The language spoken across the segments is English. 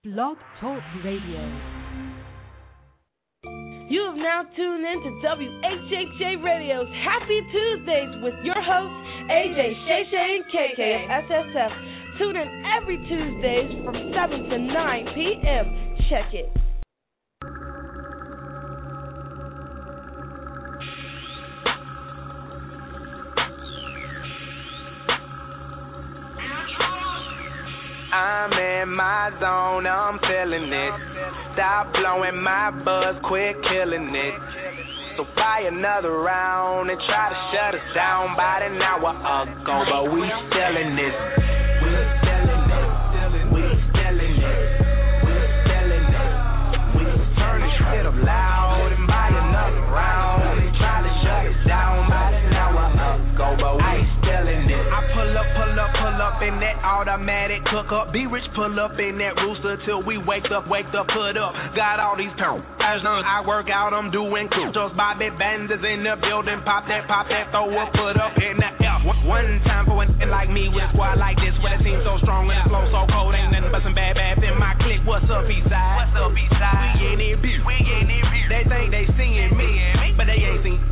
Blog Talk Radio. You have now tuned in to WHHJ Radio's Happy Tuesdays with your hosts, AJ, Shay Shay, and KK of SSF. Tune in every Tuesdays from 7 to 9 p.m. Check it. I'm in my zone, I'm feeling it. Stop blowing my buzz, quit killing it. So buy another round and try to shut us down about an hour ago, but we still in this. We still in it. We still in it. We still in it. We turn this shit up loud and buy another round and try to shut us down about an hour ago, but we still in it. I pull up in that automatic cook up. Be rich, pull up in that rooster till we wake up, put up. Got all these pounds. I work out, I'm doing cool. Just Bobby Banders in the building. Pop that, throw a foot up in the air. One time for an like me with a squad like this, where the team so strong and the flow so cold. Ain't nothing but some bad in my clique. What's up, Eastside? What's up, Eastside? We in it, bitch. They think they seeing me, but they ain't seen.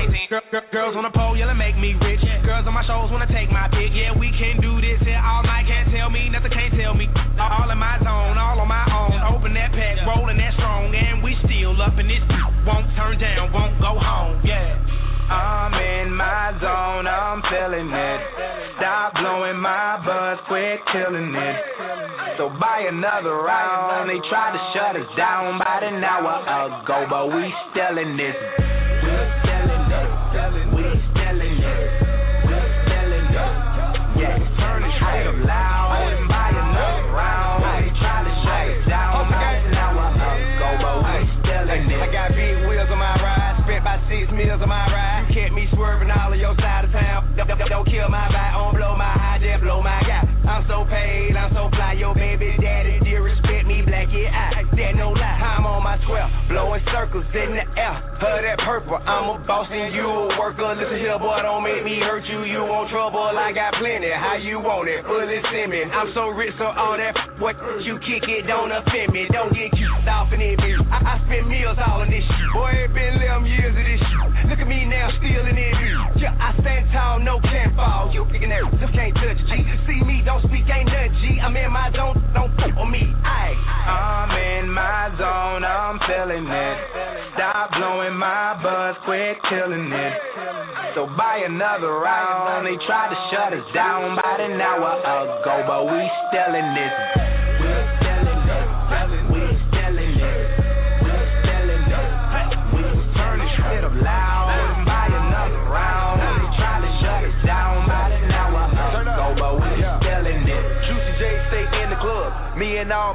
Girls on the pole, yelling make me rich. Girls on my shows wanna take my pick. Yeah, we can do this here all night. Can't tell me nothing, can't tell me. All in my zone, all on my own. Open that pack, rolling that strong, and we still up in this. Won't turn down, won't go home. Yeah. I'm in my zone, I'm feeling it. Stop blowing my buzz, quit killing it. So buy another round. They tried to shut us down about an hour ago, but we still in this. We still in it. We still in it. We still in it. Yeah, turn the shit up loud and buy another round. They tried to shut us down about an hour ago, but we still in it. I got big wheels on my ride, spent about 6 meals on my ride. You kept me swerving all of your side of town. Don't kill my vibe, don't blow my high, just blow my guy. I'm so paid, I'm so fly, your baby daddy dear respect me, black yeah, that no lie. I'm on my 12, blowing circles in the air. Her that purple, I'm a boss and you a worker. Listen here, boy, don't make me hurt you. You want trouble, I got plenty. How you want it? Fully send I'm so rich, so all that what you kick it don't offend me. Don't get cute off in it, bitch. I spend meals all in this shit. Boy, it been 11 years of this shit. Look at me now, still in it. Yeah, I stand tall, no can't fall. You picking that, just can't touch G. See me, don't speak, ain't nothing G. I'm in my zone, don't fuck on me. I'm in my zone, I'm feeling it. Stop blowing my buzz, quit killing it. So buy another round. They tried to shut us down about an hour ago, but we still in this. We still in it. We still in it. We still in it. We turn this shit up loud and buy another round. They tried to shut us down about an hour ago, but we still in it. Juicy J stay in the club. Me and all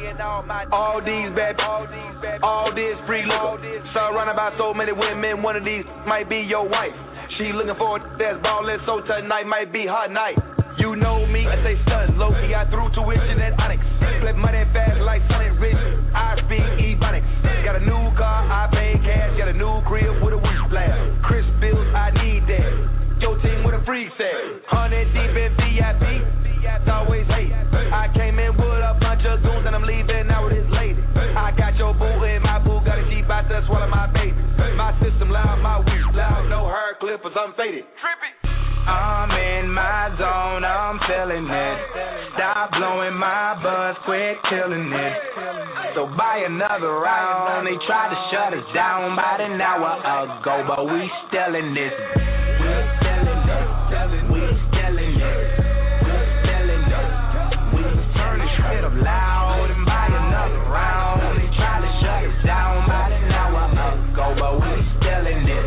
these bad, all this free liquor. Surrounded by so many women, one of these might be your wife. She looking for a that's ballin', so tonight might be her night. You know me, I say son, low-key, I threw tuition at Onyx. Flip money fast like Sonic Rich, I speak Ebonics. Got a new car, I pay cash, got a new crib with a weed blast. Chris bills, I need that. Your team with a freak set. 100 deep in VIP, it's always hate. I came in with a bunch of goons and I'm leaving out with this lady. I got your boo and my boo got a sheep out there swallow my baby. My system loud, my weed loud, no hair clippers, I'm faded. Trippy. I'm in my zone, I'm feeling it. Stop blowing my buzz, quit killing it. So buy another round. They tried to shut us down about an hour ago, but we still in this. We still in it. We still in it. We still in it. We turn this shit up loud and buy another round. They tried to shut us down about an hour ago, but we still in it.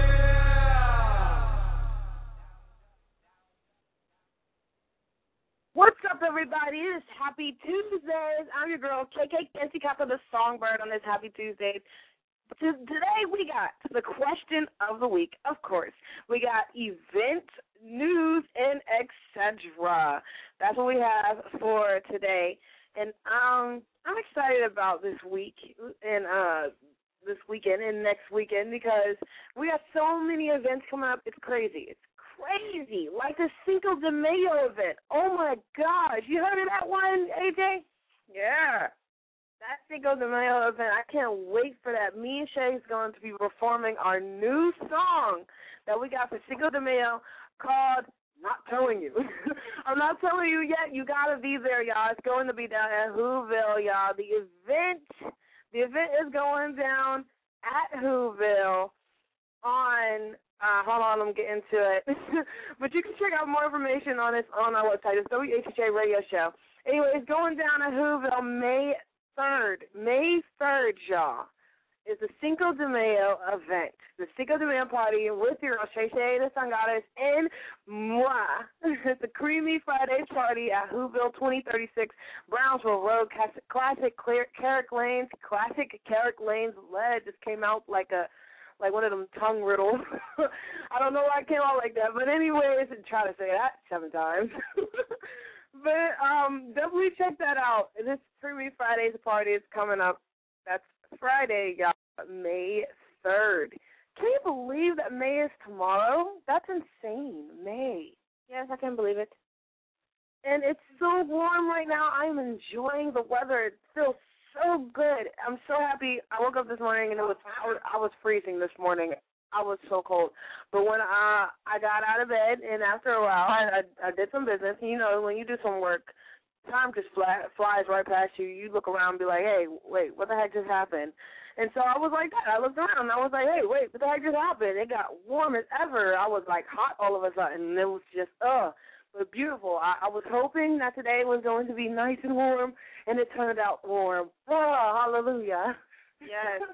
What's up, everybody? It's Happy Tuesdays. I'm your girl, KK Kenzie Kappa, the Songbird on this Happy Tuesdays. Today we got the question of the week, of course. We got event news and etc. That's what we have for today. And I'm excited about this week and this weekend and next weekend because we got so many events coming up. It's crazy. It's crazy. Like the Cinco de Mayo event. Oh, my gosh. You heard of that one, AJ? Yeah. That Cinco de Mayo event, I can't wait for that. Me and Shay's going to be performing our new song that we got for Cinco de Mayo called Not Telling You. I'm not telling you yet. You got to be there, y'all. It's going to be down at Whoville, y'all. The event is going down at Whoville on, hold on, I'm getting to it. But you can check out more information on this on our website. It's WHHA Radio Show. Anyway, it's going down at Whoville May 3rd, y'all, is the Cinco de Mayo event. The Cinco de Mayo party with your Shay Shay the Sun Goddess and moi. It's a Creamy Fridays party at Whoville 2036 Brownsville Road. Classic Carrick Lanes lead just came out like one of them tongue riddles. I don't know why it came out like that, but anyways, try to say that 7 times. But definitely check that out. This Creamy Fridays party is coming up. That's Friday, y'all, May 3rd. Can you believe that May is tomorrow? That's insane. May. Yes, I can't believe it. And it's so warm right now. I'm enjoying the weather. It feels so good. I'm so happy. I woke up this morning and I was freezing this morning. I was so cold. But when I got out of bed, and after a while, I did some business. You know, when you do some work, time just flies right past you. You look around and be like, hey, wait, what the heck just happened? And so I was like that. I looked around, and I was like, hey, wait, what the heck just happened? It got warm as ever. I was, like, hot all of a sudden. It was just, but beautiful. I was hoping that today was going to be nice and warm, and it turned out warm. Oh, hallelujah. Yes.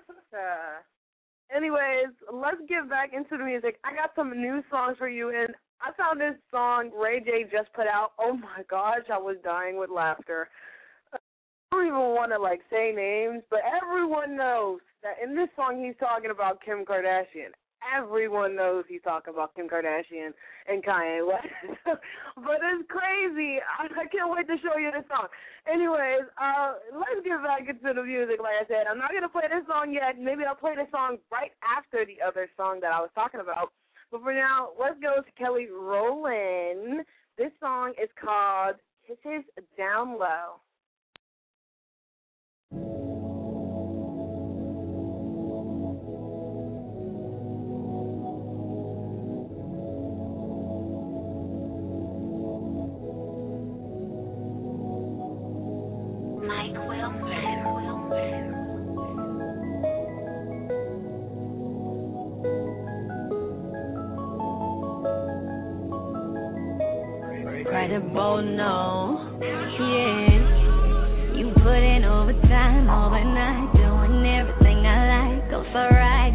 Anyways, let's get back into the music. I got some new songs for you, and I found this song Ray J just put out. Oh, my gosh, I was dying with laughter. I don't even want to, say names, but everyone knows that in this song he's talking about Kim Kardashian. Everyone knows he's talking about Kim Kardashian and Kanye West. But it's crazy. I can't wait to show you this song. Anyways, let's get back into the music. Like I said, I'm not going to play this song yet. Maybe I'll play this song right after the other song that I was talking about. But for now, let's go to Kelly Rowland. This song is called Kisses Down Low. Incredible, no, yeah. You put in overtime overnight, doing everything I like, go so right,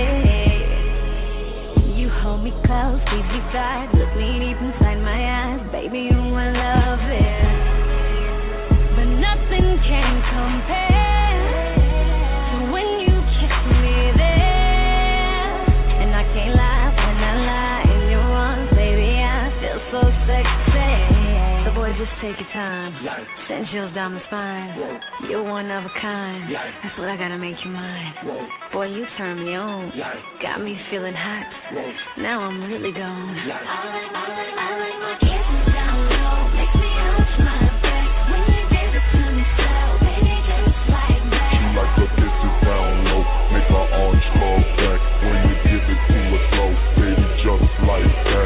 yeah. You hold me close, deep beside, look me deep inside my eyes, baby, you know I love it. But nothing can compare to when you kiss me there. And I can't lie when I lie in your arms, baby, I feel so sexy. Just take your time, send chills down my spine. You're one of a kind, that's what I gotta make you mine. Boy, you turn me on, got me feeling hot. Now I'm really gone. I like my kisses down low, makes me arch my back. When you give it to me slow, baby, just like that. She like her kisses down low, make her arms fall back. When you give it to her slow, baby, just like that.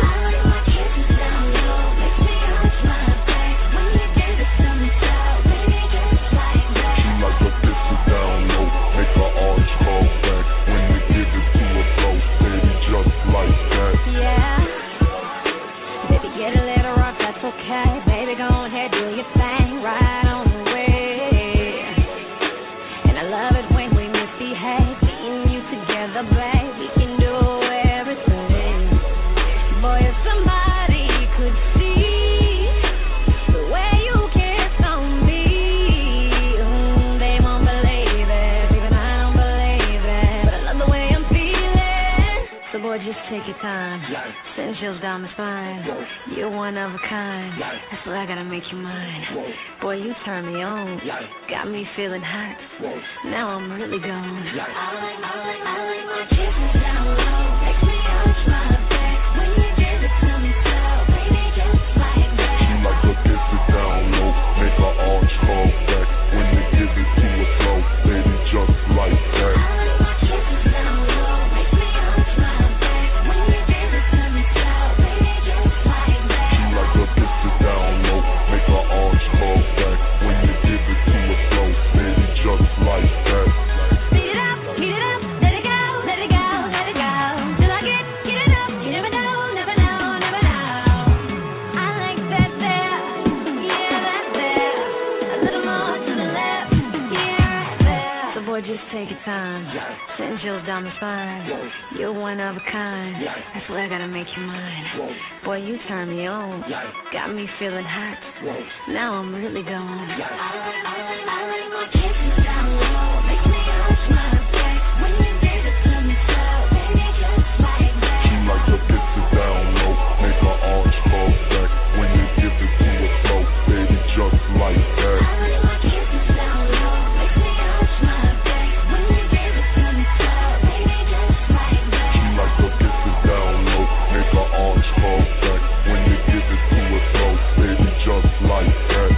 Take your time, send chills down my spine. You're one of a kind, that's what I gotta make you mine. Boy, you turn me on, got me feeling hot. Now I'm really gone. I like my kisses down low, makes me arch my back. When you give it to me slow, baby, just like that. She like her kisses down low, make her arms fall back. Boy, just take your time. Send Jill's down the spine. You're one of a kind. I swear I gotta make you mine. Boy, you turn me on. Got me feeling hot. Now I'm really gone. I like my kisses down low. Make me arch my back. When you give it to me slow, baby, just like that. She like her kisses down low. Make her arch her back. When you give it to her slow, baby, just like that. I like my kisses down low. Make me arch my back. When you give it to me slow, baby, just like that. She like her kisses down low. Make her arch her back. When you give it to her slow, baby, just like that.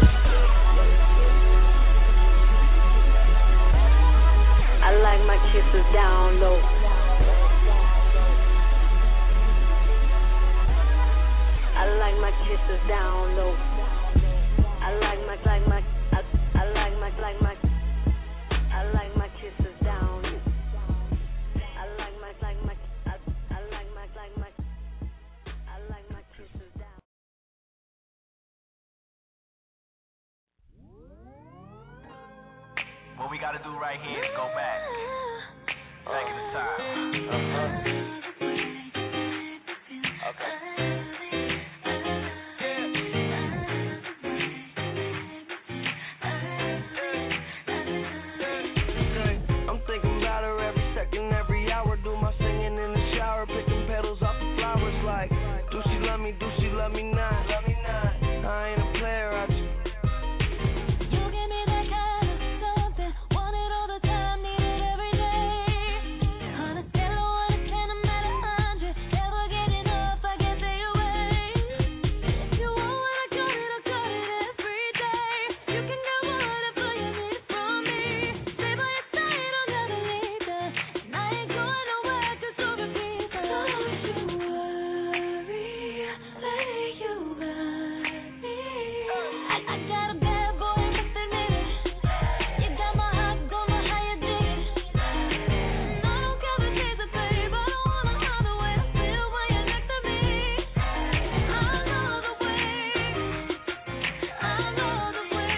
I like my kisses down low. I like my kisses down low. I like my kisses down. I like my kisses down. What we gotta do right here is go back. Back in the time. I'm thinking about her every second, every hour. Do my singing in the shower, picking petals off the flowers. Like, do she love me? Do she love me not? I ain't a player, I just. You give me that kind of something, want it all the time, need it every day. On a scale of 1 to 10, I'm at 100. Never get enough, I can't stay away. If you want what I got it every day. You can get whatever you need from me. Stay by your side, I'll never leave you. And I ain't going nowhere, 'cause you'll be pleased. Don't you worry, let you love me. I got a bad boy, must admit it. You got my heart, don't know how you did it. I don't care the days that babe, I don't wanna hide the way I feel when you're next to me. I know the way, baby, I know the way.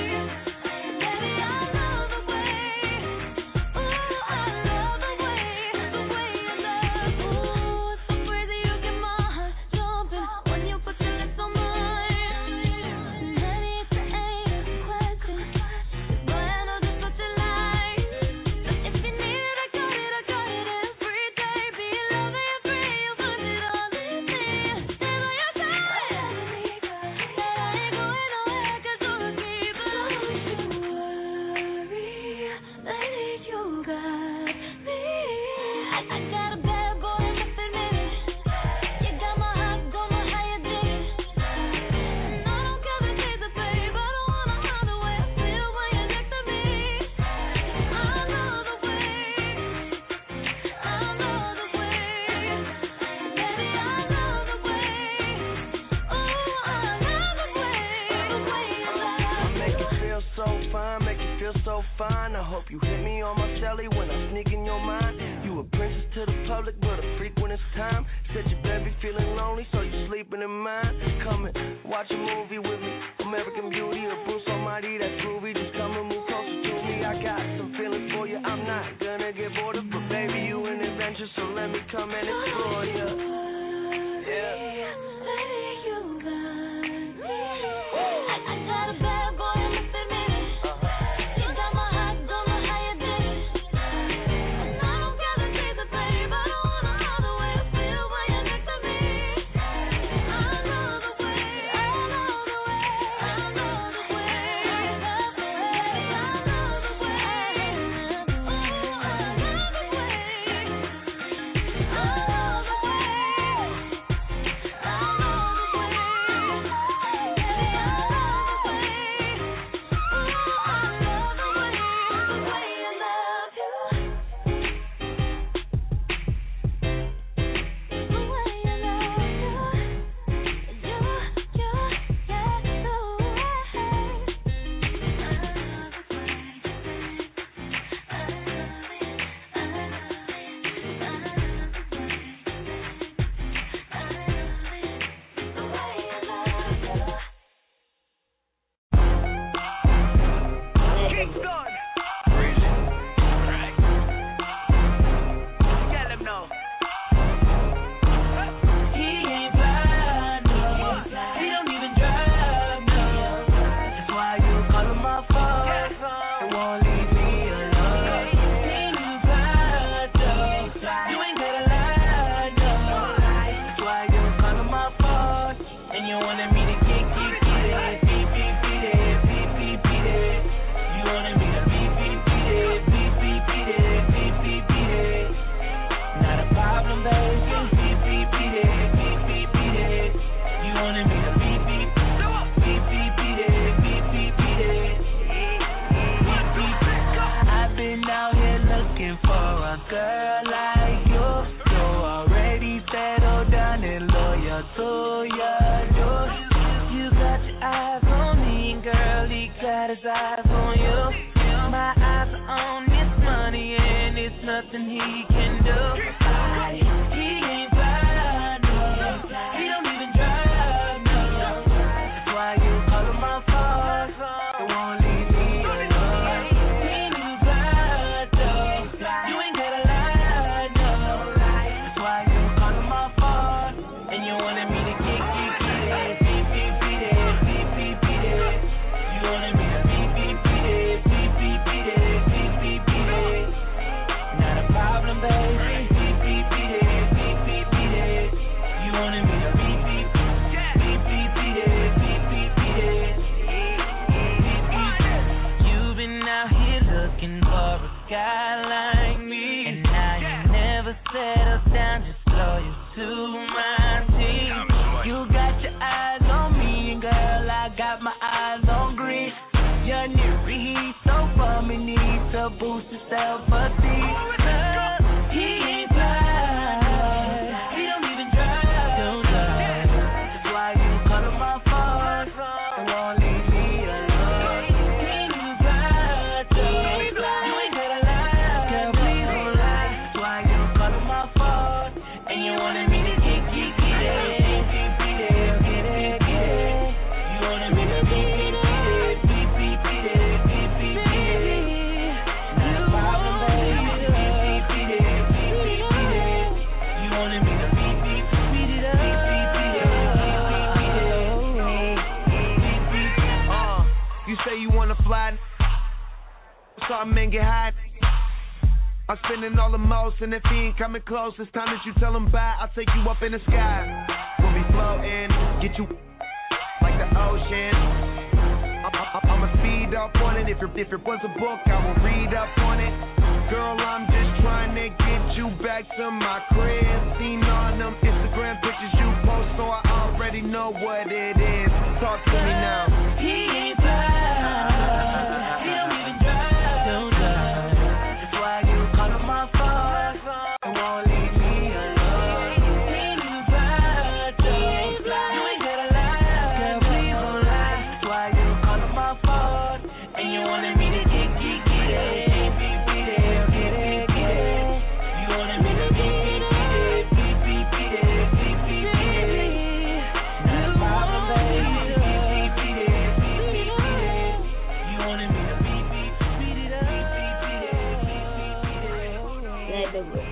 Ooh, I love the way you love. Ooh, it's so crazy, you get my heart jumping when you put your lips on mine. And honey, it's the ain't a question. Boy, I know just what you like. But if you need it, I got it every day. Be loving and free, you'll find it all in me. Stay by your side. But I ain't going nowhere, 'cause you're a keeper. Don't you worry, lady, you got me. I got a bad boy, must admit it. You got my heart, don't know how you did it. And I don't care the days that babe, I don't wanna hide the way I feel when you're next to me. I know the way, I know the way, baby, I know the way. Ooh, I love the way you love. Make it feel so fine, make it feel so fine. I hope you hit me on my celly when I sneak in your mind. You a princess to the public, but a freak when it's time. Said your baby feeling lonely, so you sleeping in mine. Come and watch a movie with me, American Beauty or Bruce Almighty, that's groovy. Just come and move closer to me. I got some feelings for you, I'm not gonna get bored of, but baby, you an adventure, so let me come and explore you. Yeah. Lady, you got me. I got a bad boy, must admit it. You got my heart, don't know how you did it. And I don't care the days that babe, I don't wanna hide the way I feel when you're next to me. I know the way, I know the way, I know the way. girl like you. You already settled down and loyal to your door. You got your eyes on me, girl, he got his eyes on you. My eyes are on this money and it's nothing he can do. He ain't fly, no. He don't even drive, no. That's why you call him my phone. It won't leave me alone. He ain't even fly, though. You ain't gotta lie, no. That's why you call him my phone. And you wanted me to get it. Beep, beep, beat it. Beep, beep, beat it. You wanted me to beep, beep, beat it. Beep, beep, beat it. Beep, beep, beat it. Not a problem, baby. Beep, beep, beat it. Beep, beep, beat it. You wanted me to beep, beep, beep, beep, beat it. Beep, beep, beat it. Beep, beep. You've been out here looking for a guy like me, and now you never settle down, just loyal to my team. You got your eyes on me, and girl, I got my eyes on green. Your new heat so for me, need to boost your self-esteem. He ain't fly, he don't even drive, don't drive. That's why you call him my phone, and won't leave me alone. He ain't even fly, though. You ain't gotta lie, girl, please don't lie. That's why you call him my phone, and you wanted me to get it. You wanted me to beat it. Beep, beep, beat it. Beep, beep, beat it. Not a problem, baby. Beep, beep, beat it. Beep, beep, beat it. You wanted me to beep, beep, beat it up. Beep, beep, beat it. Beep, beep, beat it. You say you wanna fly, so I men get high. I'm spending all the most, and if he ain't coming close, it's time that you tell him bye. I'll take you up in the sky. We'll be floating, get you like the ocean. I'ma speed up on it. If it was a book, I will read up on it. Girl, I'm just trying to get you back to my crib. Seen all them Instagram pictures you post, so I already know what it is. Talk to me now. He ain't fly, he don't even drive, don't drive. That's why you call him my phone, and won't leave me alone. He ain't even fly, though. You ain't gotta lie, girl, please don't lie. That's why you call him my phone, and you wanted me to get it. Beep, beep, beat it, get it. You wanted me to beep, beep, beat it. Beep, beep, beat it, beep, beep, beat it. Not a problem, baby. Beep, beep, beat it, beep, beep, beat it. You wanted me to beep, beep, beat it up. Beep, beep, beat it, beep, beep, beat it. Yeah, do it.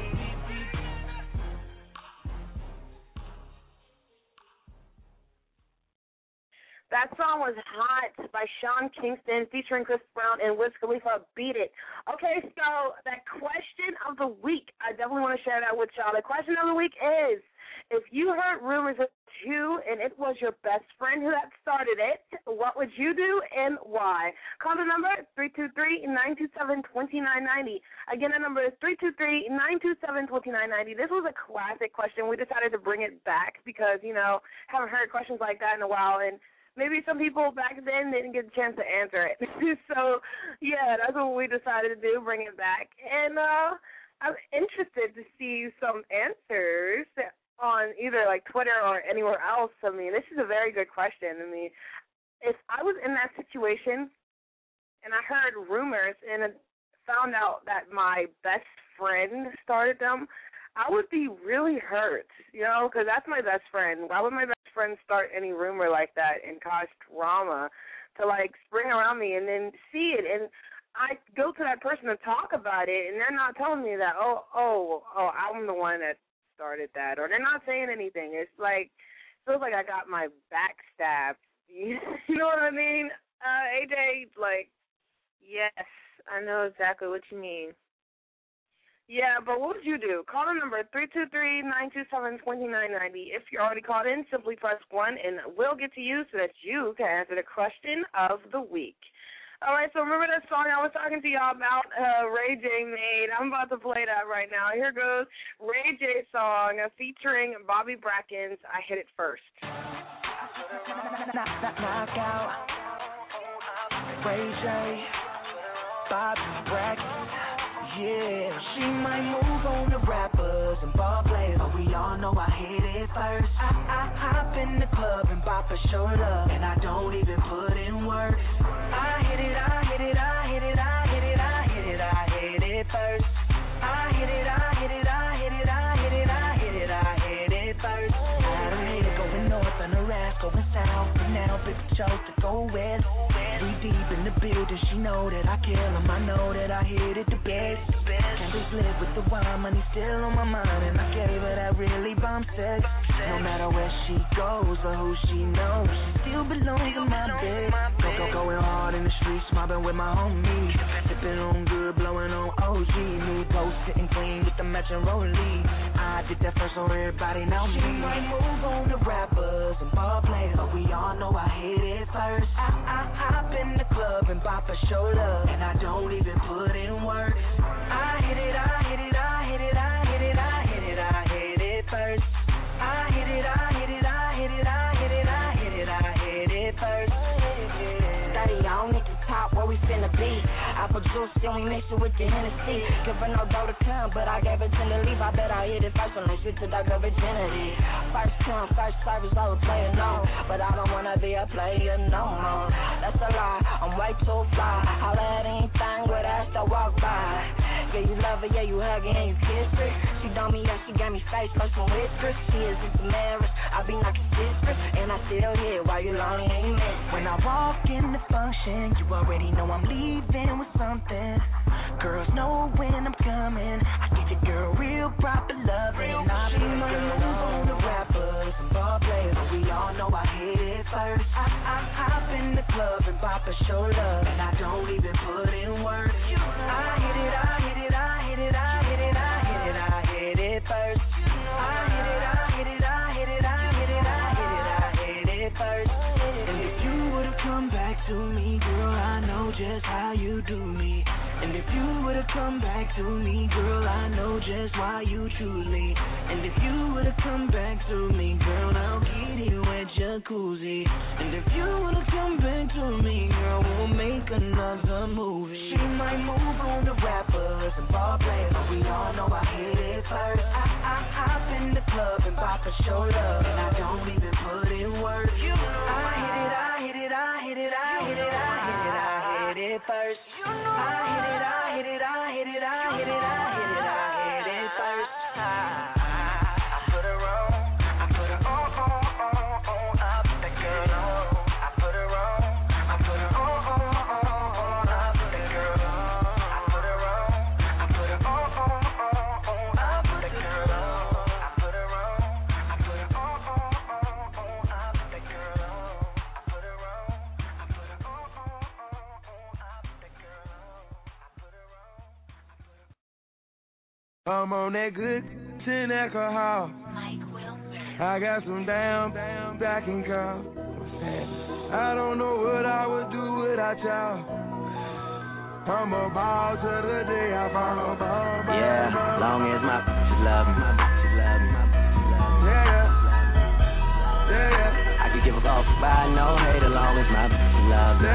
That song was Hot by Sean Kingston featuring Chris Brown and Wiz Khalifa. Beat it. Okay, so that question of the week, I definitely want to share that with y'all. The question of the week is, if you heard rumors of you and it was your best friend who had started it, what would you do and why? Call the number 323-927-2990. Again, the number is 323-927-2990. This was a classic question. We decided to bring it back because, haven't heard questions like that in a while, and maybe some people back then didn't get a chance to answer it. So, yeah, that's what we decided to do, bring it back. And I'm interested to see some answers on either, Twitter or anywhere else. I mean, this is a very good question. I mean, if I was in that situation and I heard rumors and found out that my best friend started them, I would be really hurt, because that's my best friend. Why would my best friend start any rumor like that and cause drama to, spring around me and then see it? And I go to that person to talk about it, and they're not telling me that, oh, I'm the one that started that. Or they're not saying anything. It's feels like I got my back stabbed. You know what I mean? AJ, yes, I know exactly what you mean. Yeah, but what would you do? Call the number 323-927-2990. If you're already called in, simply press 1, and we'll get to you so that you can answer the question of the week. All right, so remember that song I was talking to y'all about, Ray J made? I'm about to play that right now. Here goes Ray J song featuring Bobby Brackens, I Hit It First. Knockout, Ray J, Bobby Brackens. Yeah, she might move on to rappers and ball players, but we all know I hit it first. I hop in the club and bop a shoulder, and I don't even put in work. I hit it first. I hit it first. I done hit it going north and the rest going south, and now baby chose to go west. We deep in the building, she know that I kill him, I know that I hit it the best. Candles lit with the wine, money still on my mind, and I gave her that really bomb sex. No matter where she goes or who she knows, she still belongs in my bed. Going hard in the streets, mobbing with my homies, sipping on good, blowing on OG. New post sitting clean with the matching rollie. I did that first so everybody know me. She might move on to rappers and ball players, but we all know I hit it first. I hop in the club and bop a shoulder, and I don't even put in work. I hit it first. We finna be. Apple juice, then we mix it with the Hennessy. Give her no dough to come, but I gave her 10 to leave. I bet I hit it first when I switch to that girl virginity. First come, first service, I was playing no, but I don't wanna be a player no more. That's a lie, I'm way too fly. All that anything with ass to walk by. Yeah, you love her, yeah, you hug her and you kiss her. She done me up, she got me face like some whiskers. She is into marriage, I be knocking sisters, and I still here while you lonely and you miss. When I walk in the function, you already know I'm leaving with something. Girls know when I'm coming. I give your girl real proper loving. She might move on to rappers and ball players, but we all know I hit it first. I hop in the club and bop a shoulder, and I don't even put in work. I hit it first. To me, girl, I know just how you do me. And if you would've come back to me, girl, I know just why you truly. And if you would've come back to me, girl, I'll get you a jacuzzi. And if you would've come back to me, girl, we'll make another movie. She might move on to rappers and ball players, but we all know I hit it first. I hop in the club and bop a shoulder, and I don't even put in work. I hit it first. I hit it first. I put her on, up that girl on. I put her on, up that girl on. I put her on, up that girl on. I put her on, up that girl I'm on that good 10 alcohol. I got some damn backing call. I don't know what I would do without y'all. I'm a ball to the day I fall. Yeah, long as my bitches love me. Yeah. I could give a fuck by no hate as long as my bitches love me.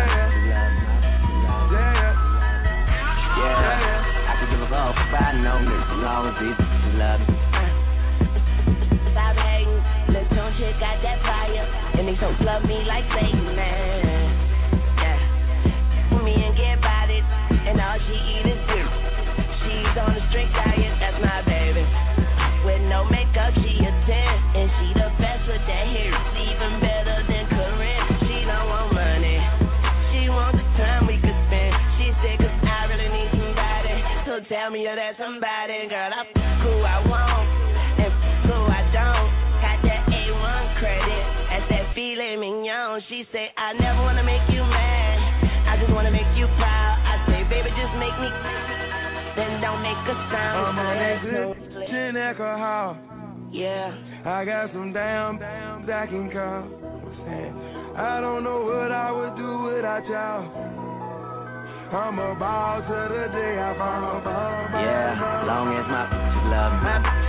Yeah. I could give a fuck by no niggas as long as these bitches love me. Stop hating, let's don't check out that fire. And these folks love me like Satan, man. Yeah. Me and get about it, and all she eat is beer. She's on a strict diet, that's my baby. With no makeup, she a 10, and she the best with that hair. It's even better than Corinne. She don't want money, she wants the time we could spend. She said 'cause I really need somebody, so tell me you're that somebody. Girl, I who I want, and who I don't. Got that A1 credit, that's that filet mignon. She say I never wanna make you mad, I just wanna make you proud. I say baby just make me, then don't make a sound. I'm on that good 10 alcohol. Yeah. I got some damn backing call. I don't know what I would do without y'all. I'm a ball to the day I fall. Yeah, long as my bitches love me.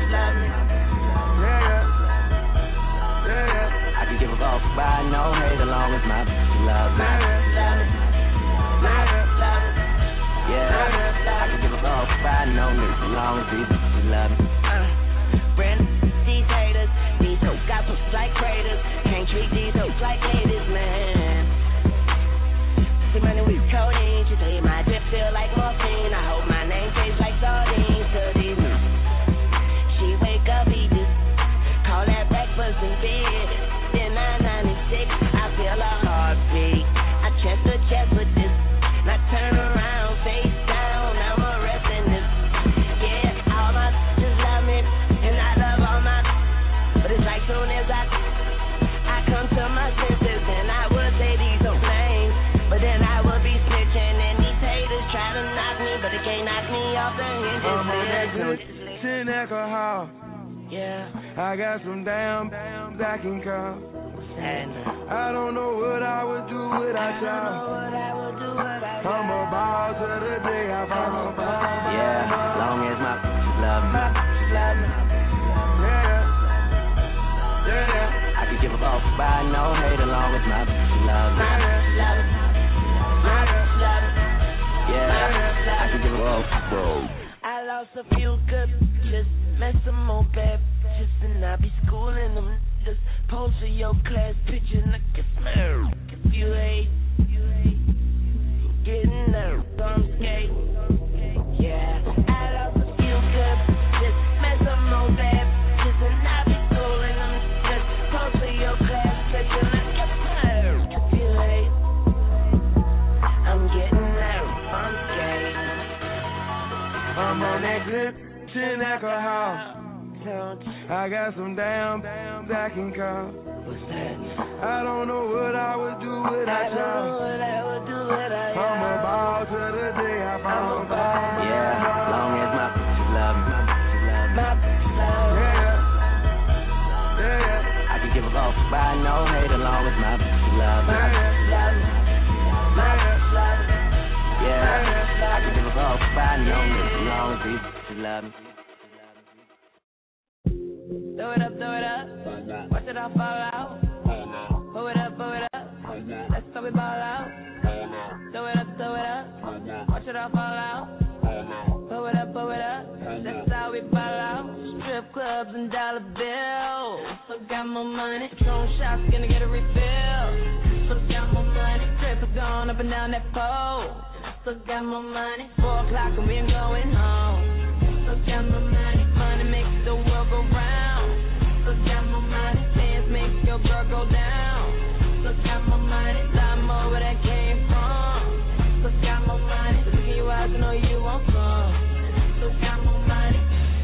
Yeah. I can give a fuck by no hate as long as my bitches love me. Yeah, I can give a fuck by I know niggas as long as these bitches love me. Brand these haters, these hoes got pussy like craters. Can't treat these hoes like ladies, man. See money with codeine, she say my drip feel like morphine. I hope my name tastes like sardines to these men. She wake up, eat this, call that breakfast in bed. Then 996, I feel a heartbeat. I chest to chest with this, now turn around, face down, I'm arresting this. Yeah, all my just love me, and I love all my. But it's like soon as I come to my senses, then I would say these old names. But then I would be snitching, and these haters try to knock me, but they can't knock me off the hinges. I'm on that good 10 alcohol. Yeah. I got some damn back and call. I don't know what I would do without y'all. I'm a ball to the day I fall. Yeah, as long as my bitches love me. Yeah. I could give a fuck by no hate as long as my bitches love me. Yeah, I could give a fuck, bro. I lost a few good bitches, met some more bad bitches, and I be schooling them. Just post for your class picture, and I can smell. If you hate, getting nervous, I'm scared. Yeah, I lost a few good bitches, met some more bad bitches, and I be schooling them. Just post for your class picture, and I can smell. If you hate, I'm getting nervous, I'm scared. I'm on that good 10 alcohol. I got some damn back and call. What's that? I don't know what I would do without y'all. I'm a ball to the day I fall. Yeah, as long as my bitches love me. Yeah. I can give a fuck by no hate as long as my bitches love me. Yeah, I can give a fuck by no hate as long as these bitches love me. Throw it up, watch it all fall out. Pull it up, that's how we ball out. Throw it up, watch it all fall out. Pull it up, that's how we ball out. Strip clubs and dollar bills, so got my money. Patron shots, gonna get a refill. So got my money, trips gone up and down that pole. So got my money, 4 o'clock and we ain't going home. So got my money, money makes the world go round. So got my money, dance makes your girl go down. So got my money, lot more where that came from. So got my money, look in your eyes, I know you want some. So got my money.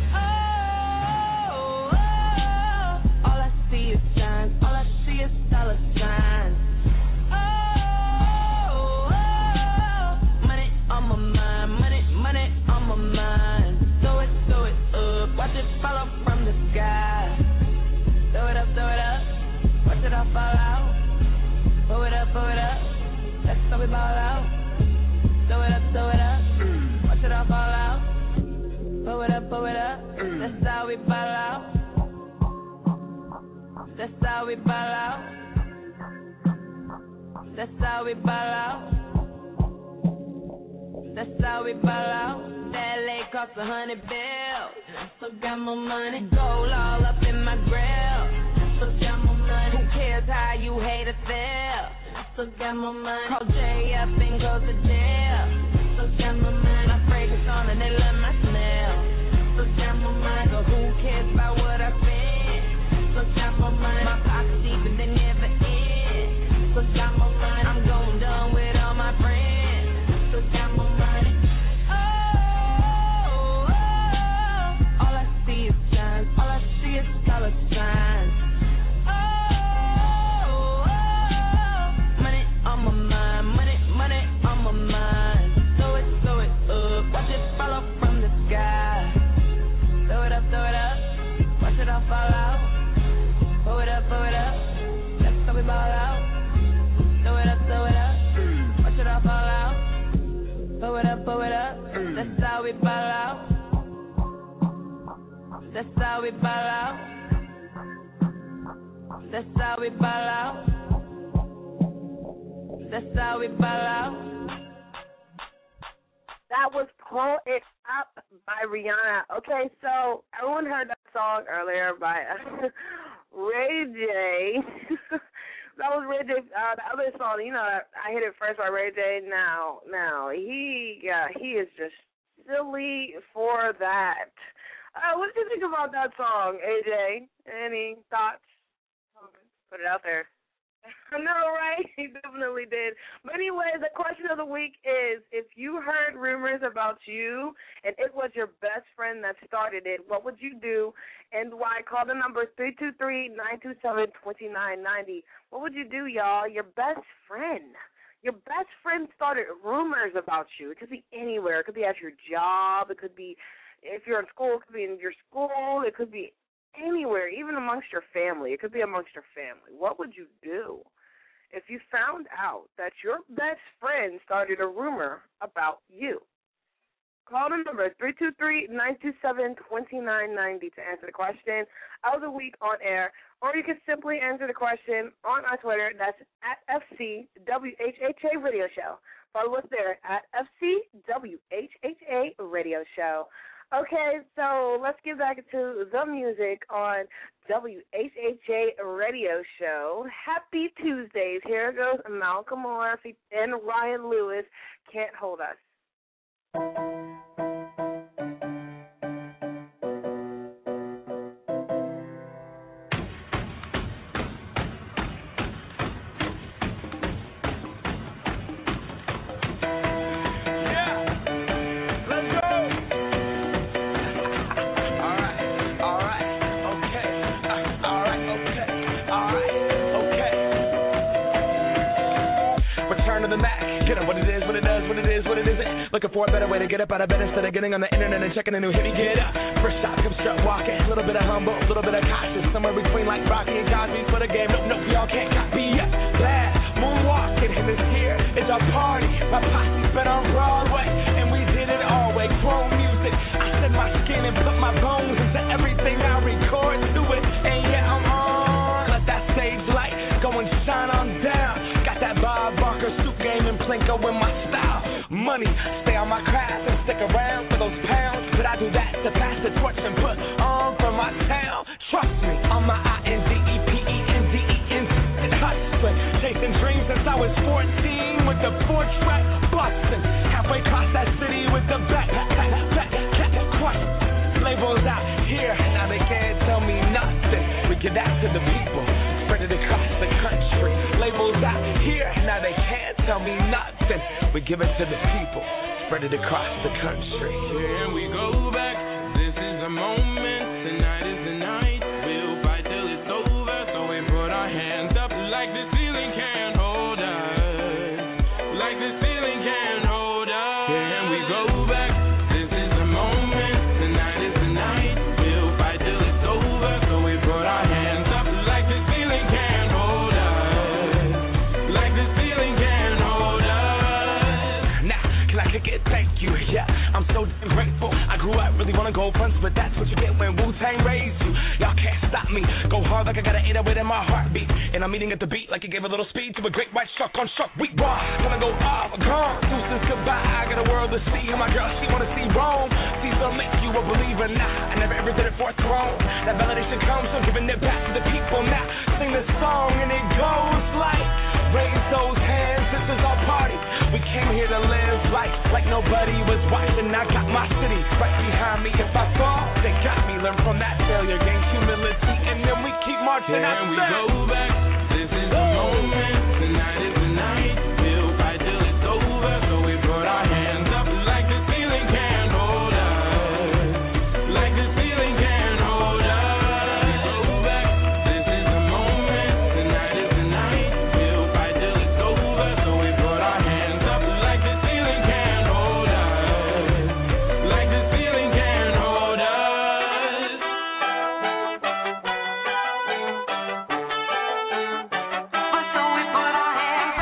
Oh, all I see is signs, all I see is dollar signs. Money on my mind, money on my mind. Throw it up, watch it fall up from the sky. Throw it up, watch it all fall out. Pull it up, that's how we ball out. Throw it up, watch it all fall out. Pull it up, that's how we ball out. That's how we ball out. That's how we ball out. That's how we ball out. That LA cost $100 bills. So got my money, gold all up in my grill. So got my money, who cares how you hate or feel? So got my money, call Jay up and go to jail. So got my money, my fragrance on and they love my smell. So got my money, so who cares about what I spend? So got my money, my pockets deep and they never end. So got my money, I'm going dumb with all my friends. So got my money. All I see is signs, all I see is dollar signs. Money on my mind, money on my mind. Throw it up, watch it fall up from the sky. Throw it up, watch it all fall out. Pull it up, that's how we ball out. Throw it up, watch it all fall out. Pull it up, that's how we ball out. That's how we ball out. That's how we ball out. That's how we ball out. That was Pull It Up by Rihanna. Okay, so everyone heard that song earlier by Ray J. That was Ray J. The other song, you know, I hit it first by Ray J. Now, he is just silly for that. What did you think about that song, AJ? Any thoughts? Put it out there. I know, right? He definitely did. But anyway, the question of the week is, if you heard rumors about you and it was your best friend that started it, what would you do and why? Call the number 323-927-2990. What would you do, y'all? Your best friend. Your best friend started rumors about you. It could be anywhere. It could be at your job. It could be if you're in school. It could be in your school. It could be anywhere, even amongst your family. It could be amongst your family. What would you do if you found out that your best friend started a rumor about you? Call the number 323-927-2990 to answer the question of the week on air, or you can simply answer the question on our Twitter. That's at FCWHHA Radio Show. Follow us there at FCWHHA Radio Show. Okay, so let's get back to the music on WHHA Radio Show. Happy Tuesdays. Here goes Malcolm Moore and Ryan Lewis, Can't Hold Us. Looking for a better way to get up out of bed instead of getting on the internet and checking a new hit. Me get up. First shot, come strut walking. A little bit of humble, a little bit of cautious. Somewhere between like Rocky and Cosby for the game. Nope, y'all can't copy us. Bad moonwalking, and this here is our party. My posse's been on Broadway, and we did it all way. Chrome music. I set my skin and put my bones into everything I record to it. And yeah, I'm on. Let that stage light go and shine on down. Got that Bob Barker suit game and Plinko in my style. Money, stay on my craft and stick around for those pounds. But I do that to pass the torch and put on for my town. Trust me, on my INDEPENDENT and hustling, chasing dreams since I was 14 with the 4-track busting. Halfway across that city with the back crush. Labels out here, now they can't tell me nothing. We give that to the people, spread it across the country. Labels out here, now they can't tell me nothing. We give it to the people, spread it across the country. Here we go back, this is the moment, tonight is the night. We'll fight till it's over, so we put our hands up like the ceiling can't hold us. Like the ceiling can't hold us. Here we go back, this is the moment, tonight is the night. We'll fight till it's over, so we put our hands up like the ceiling can't hold us. Like the ceiling can't hold us. Thank you, yeah, I'm so damn grateful. I grew up really wanna go fronts, but that's what you get when Wu-Tang raised you. Y'all can't stop me, go hard like I got an 808 in my heartbeat. And I'm eating at the beat like it gave a little speed to a great white shark on shark week. Raw, gonna go off, gone, deuces goodbye. I got a world to see, and my girl, she wanna see Rome. Caesar make you a believer, nah, I never ever did it for a throne. That validation comes from giving it back to the people. Now, sing this song and it goes like, raise those hands, this is our party. We came here to live life like nobody was watching. I got my city right behind me. If I fall, they got me. Learn from that failure, gain humility, and then we keep marching. And we go back. This is the moment. Tonight is the night. We'll fight till it's over. So we put our hands up like the ceiling can't hold us. Like the ceiling can't hold us. We go back. This is the moment. Tonight is the night. We'll fight till it's over. So we put our hands up like the ceiling can't hold us. Like the ceiling can't hold us. So we put our hands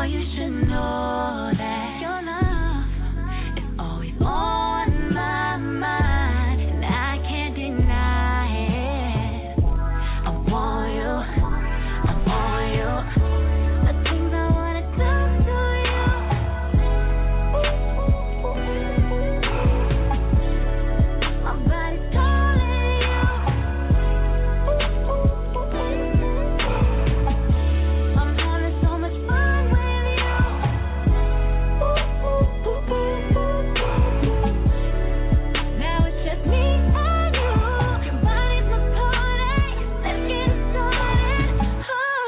boy, you should know that your love is always on my mind, and I can't deny it. I want you, I want you. The things I wanna do to you. My body's calling you. I'm having so much fun with you. Now it's just me and you. Your body's my party. Let's get started.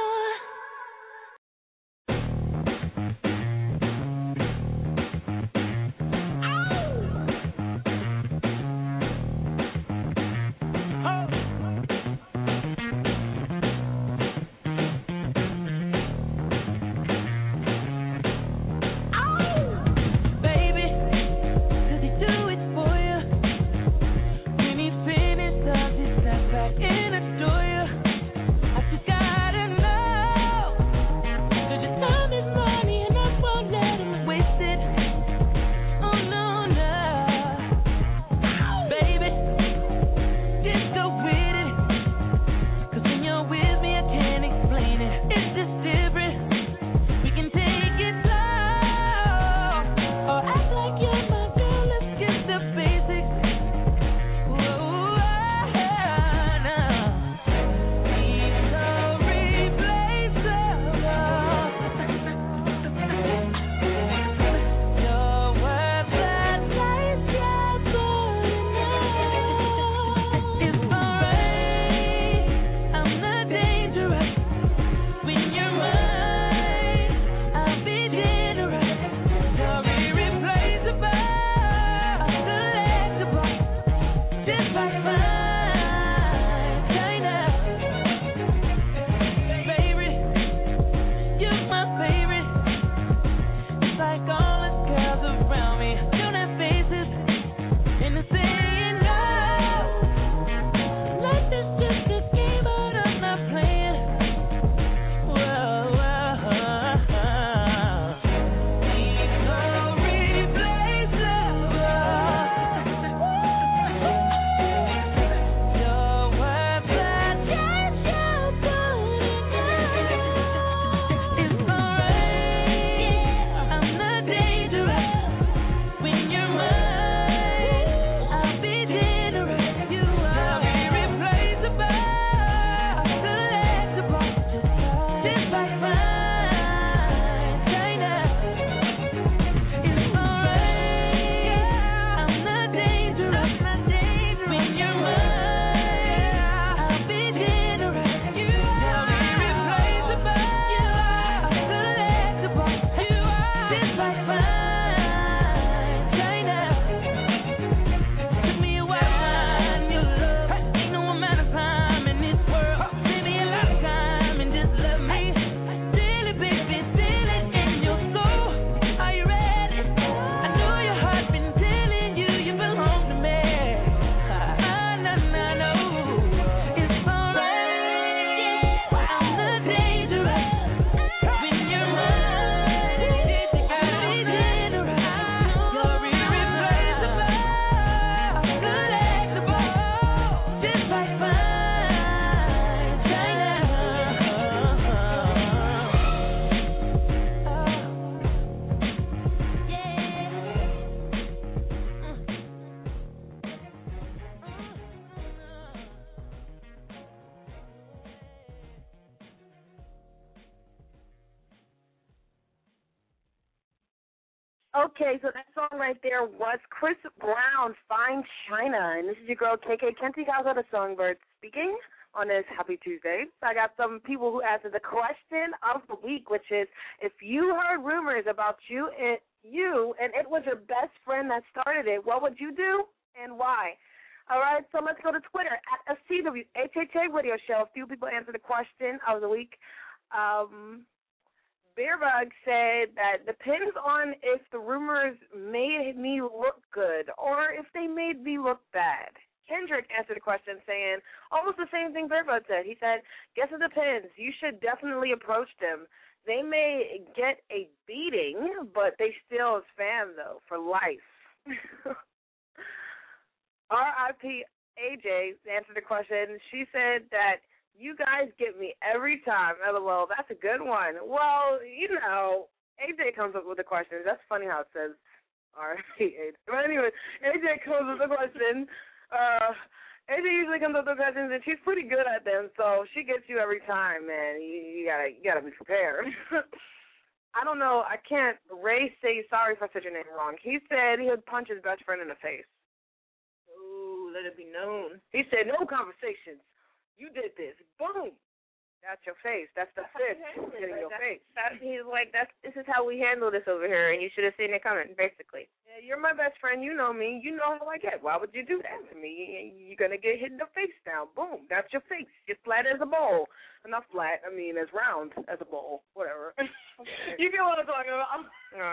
Baby, does he do it for you? When he's finished, does he step back and adore you? I just gotta know. 'Cause your time is money and I won't let him waste it. Oh no, no. Baby, just go with it. 'Cause when you're with me, I can't explain it. It's just different. We can take it slow, or act like you're my girl. Let's get the basics. Whoa, no. He's so replaceable. You're worth the price you're putting on. It's alright, I'm not dangerous. When you're mine, I'll be generous. You're irreplaceable, delectable, just like fine China. Favorite, you're my favorite. It's like all the girls around me don't have faces, and they're saying no. Life is just a game, but I'm not playing. Whoa, whoa. He's so replaceable. You're worth the chance you're putting on. It's alright, I'm not dangerous. When you're mine, I'll be generous. You are irreplaceable, delectable, just like fine China. It's alright, I'm not dangerous. When you're mine, I'll be generous. You are irreplaceable, delectable, just like fine China. Took me a while to find your love. Ain't no amount of time in this world. Give me a lot of time and just love me. Feel it, baby, feel it in your soul. Are you ready? I know your heart been telling you you belong to me. No. It's alright, I'm not dangerous. When you're mine, I'll be generous. You're irreplaceable, delectable, just like fine China. Okay, so that song right there was Chris Brown, Fine China. And this is your girl, KK Kenty Gaza, the Songbird, speaking on this Happy Tuesday. So I got some people who answered the question of the week, which is, if you heard rumors about you and it was your best friend that started it, what would you do and why? All right, so let's go to Twitter, at a CWHHA Radio Show. A few people answered the question of the week. Bearbug said that depends on if the rumors made me look good or if they made me look bad. Kendrick answered the question saying almost the same thing Bearbug said. He said, guess it depends. You should definitely approach them. They may get a beating, but they still is fam, though, for life. R.I.P. AJ answered the question. She said that you guys get me every time. LOL, that's a good one. Well, you know, AJ comes up with the questions. That's funny how it says R.I.P. AJ. But anyway, AJ comes up with the question. AJ usually comes up with questions, and she's pretty good at them, so she gets you every time, man. You gotta be prepared. I don't know. I can't. Ray say sorry if I said your name wrong. He said he would punch his best friend in the face. Ooh, let it be known. He said no conversations. You did this. Boom. That's your face. That's the fist hitting your face. He's like, this is how we handle this over here, and you should have seen it coming, basically. Yeah, you're my best friend. You know me. You know how I get. Why would you do that to me? You're going to get hit in the face now. Boom. That's your face. You're flat as a bowl. Not flat. I mean, as round as a bowl. Whatever. You get what I'm talking about?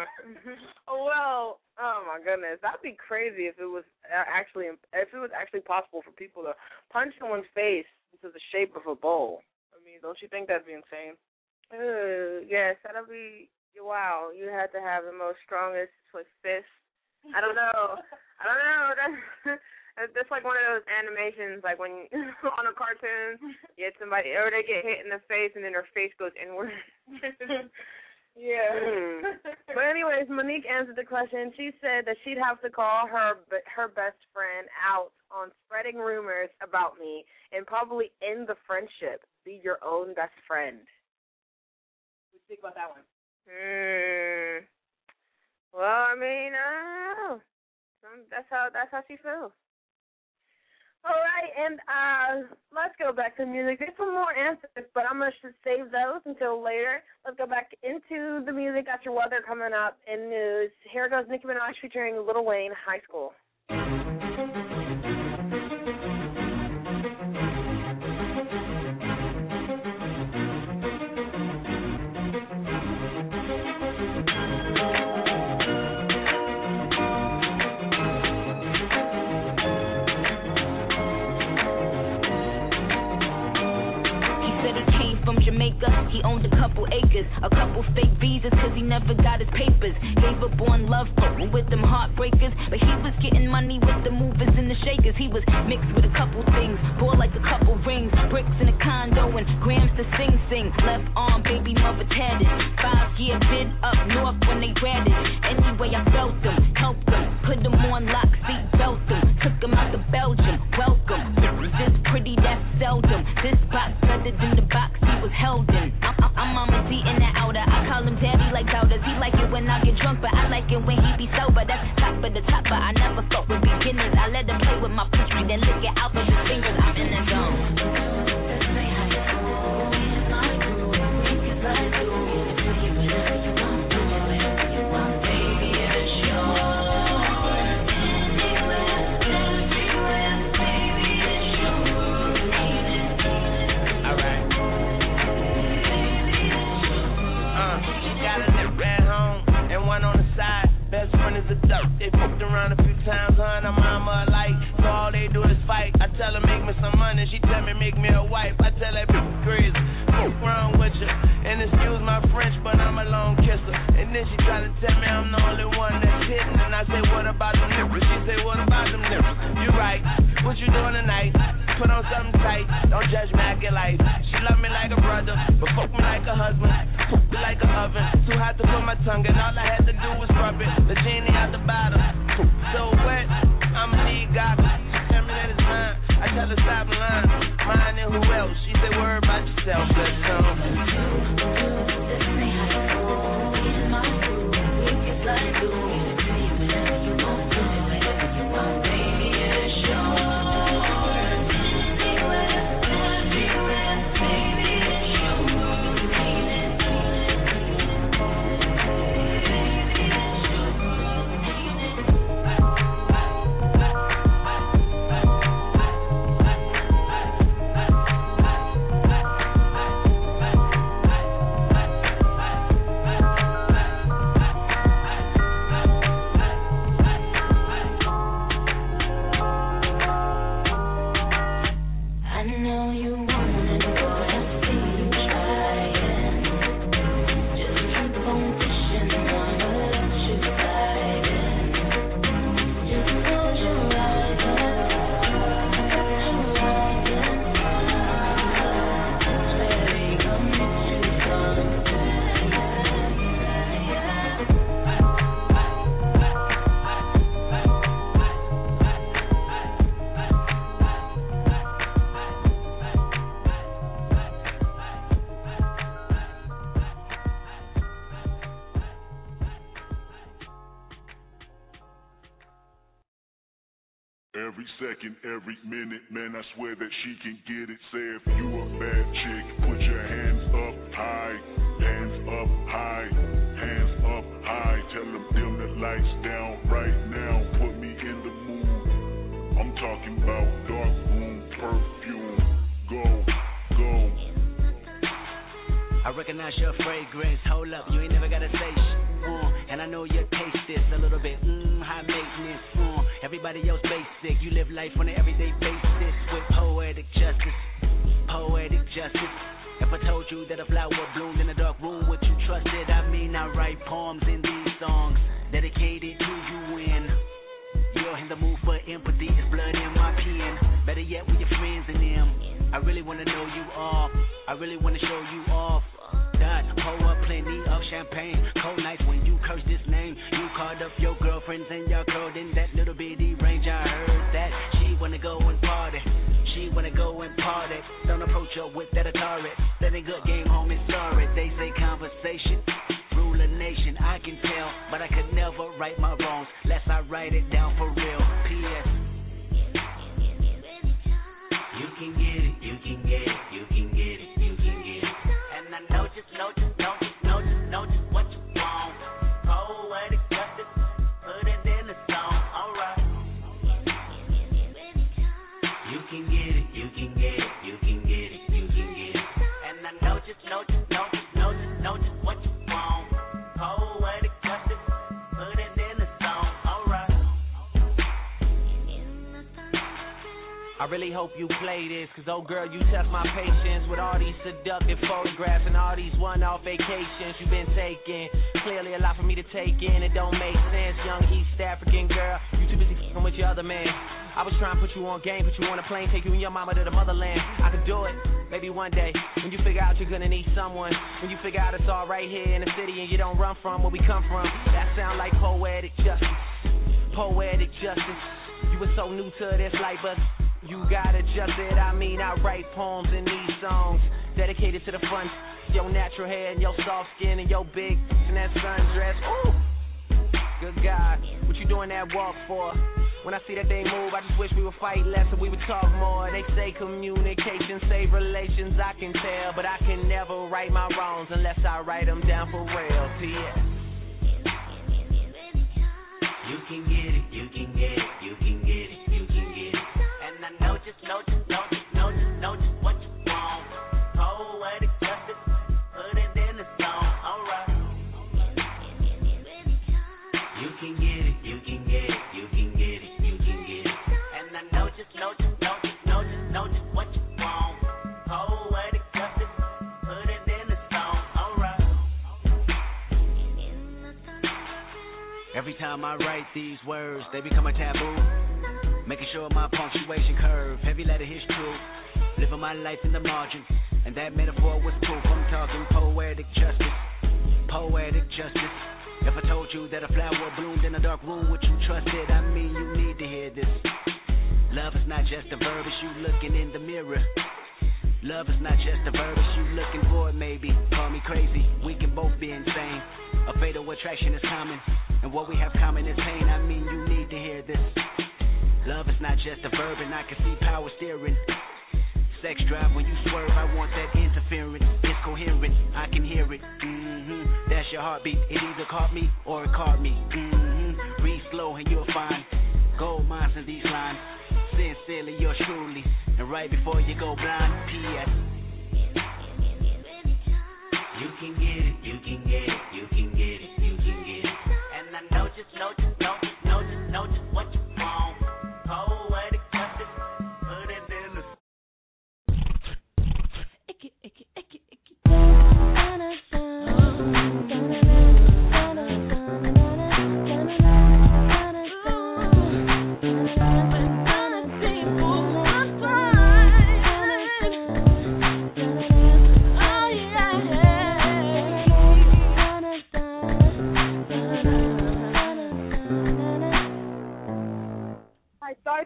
Well, oh, my goodness. That'd be crazy if it was actually possible for people to punch someone's face into the shape of a bowl. I mean, don't you think that'd be insane? Yes, that'll be, wow. You had to have the most strongest fist. I don't know. That's like one of those animations, like when on a cartoon, you get somebody, or they get hit in the face and then their face goes inward. Yeah. But anyways, Monique answered the question. She said that she'd have to call her best friend out on spreading rumors about me and probably end the friendship. Be your own best friend. What do you think about that one? Well, I mean, I don't know. That's how she feels. All right, and let's go back to music. There's some more answers, but I'm going to save those until later. Let's go back into the music. Got your weather coming up in news. Here goes Nicki Minaj featuring Lil Wayne, High School. He owned a couple acres, a couple fake visas, cause he never got his papers. Gave up on love with them heartbreakers, but he was getting money with the movers and the shakers. He was mixed with a couple things, bought like a couple rings, bricks in a condo and grams to sing. Left arm, baby mother tatted, 5-year bid up north when they ratted. Anyway, I felt them, helped them, put them on lock, seat belt them, took them out to Belgium, welcome. This pretty, that's seldom, this box better than the box he was held in. I'm Mama D in the outer. I call him daddy like doubters. He like it when I get drunk, but I like it when he be sober. That's top of the top, but I never fuck with beginners. I let him play with my pussy, then lick it out with his fingers. I'm in the zone. They fucked around a few times, her and her mama alike. So all they do is fight. I tell her make me some money, she tell me make me a wife. I tell her bitch crazy, what's wrong with you? And excuse my French, but I'm a lone kisser. And then she try to tell me I'm the only one that's hitting. And I say what about them nipples? She say what about them nipples? You right, what you doing tonight? Put on something tight, don't judge me, I get life. She love me like a brother, but fuck me like a husband. Fuck me like an oven, too hot to put my tongue in. All I had to do was rub it, the genie out the bottle. So wet, I'ma need God. She tell me that it's mine, I tell her stop lying. Mine and who else? She say worry about yourself, let's go. every second, every minute. Man, I swear that she can get it. Say if you a bad chick, put your hands up high. Hands up high. Hands up high. Tell them dim the lights down right now. Put me in the mood. I'm talking about dark room perfume. Go, go. I recognize your fragrance. Hold up, you ain't never gotta say shit. And I know you taste this a little bit. High maintenance. Everybody else basic. You live life on an everyday basis with poetic justice. Poetic justice. If I told you that a flower bloomed in a dark room, would you trust it? I mean, I write poems in these songs dedicated to you when you're in the mood for empathy. It's blood in my pen. Better yet, with your friends and them. I really wanna know you off. I really wanna show you off. Pour up plenty of champagne. Cold nights when you curse this name. You called up your girlfriends and y'all curled in that little bitty range. I heard that she wanna go and party. She wanna go and party. Don't approach her with that Atari. That ain't good game, homie, sorry. They say conversation rule a nation. I can tell, but I could never right my wrongs lest I write it down for real. P.S. You can get it, you can get it, you can get it, you can get it. And I know just what you want. Poetic justice, put it in the song, alright. You can get it, you can get it, you can get it, you can get it. And I know just what you want. Poetic justice, put it in the song, alright. I really hope you play this, cause oh girl, you test my patience with all these seductive photographs and all these one-off vacations you've been taking. Clearly a lot for me to take in, it don't make sense. Young East African girl, you too busy f***ing with your other man. I was trying to put you on game, put you on a plane, take you and your mama to the motherland. I could do it, maybe one day, when you figure out you're gonna need someone. When you figure out it's all right here in the city and you don't run from where we come from. That sound like poetic justice. Poetic justice. You were so new to this life, but you got adjusted. I mean, I write poems in these songs dedicated to the fun, your natural hair and your soft skin and your big and that sundress. Ooh, good God, what you doing that walk for? When I see that they move, I just wish we would fight less and we would talk more. They say communication save relations, I can tell, but I can never right my wrongs unless I write them down for real. P.S. You can get it, you can get it, you can get it, you can get it. And I know just what you want. Poetic justice, put it in the song, alright. You can get it, you can get it, you can get it, you can get it. And I know just what you want. Poetic justice, put it in the song, alright. Every time I write these words, they become a taboo. Making sure my punctuation curve, heavy letter hits true. Living my life in the margin, and that metaphor was proof. I'm talking poetic justice, poetic justice. If I told you that a flower bloomed in a dark room, would you trust it? I mean, you need to hear this. Love is not just a verb, it's you looking in the mirror. Love is not just a verb, it's you looking for it, maybe. Call me crazy, we can both be insane. A fatal attraction is common, and what we have common is pain. I mean, you need to hear this. Love is not just a verb, and I can see power steering. Sex drive when you swerve, I want that interference. It's coherent, I can hear it. That's your heartbeat, it either caught me or it caught me. Read slow and you'll find gold mines in these lines. Sincerely, yours truly, and right before you go blind, P.S. You can get it, you can get it, you can get it, you can get it. And I know just what you want. Poetic justice, put it in the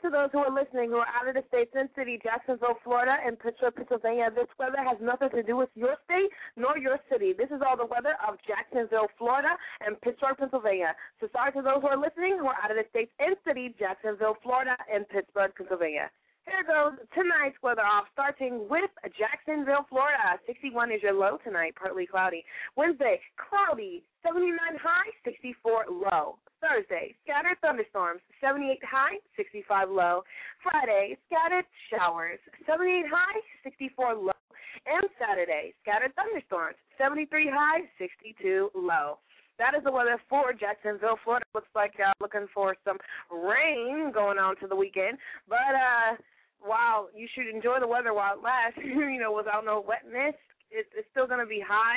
to those who are listening who are out of the state, Sin City, Jacksonville, Florida, and Pittsburgh, Pennsylvania. This weather has nothing to do with your state nor your city. This is all the weather of Jacksonville, Florida, and Pittsburgh, Pennsylvania. So sorry to those who are listening who are out of the states and city, Jacksonville, Florida, and Pittsburgh, Pennsylvania. Here goes tonight's weather off, starting with Jacksonville, Florida. 61 is your low tonight, partly cloudy. Wednesday, cloudy, 79 high, 64 low. Thursday, scattered thunderstorms, 78 high, 65 low. Friday, scattered showers, 78 high, 64 low. And Saturday, scattered thunderstorms, 73 high, 62 low. That is the weather for Jacksonville, Florida. Looks like y'all looking for some rain going on to the weekend. But while you should enjoy the weather while it lasts, without no wetness, it's still going to be high,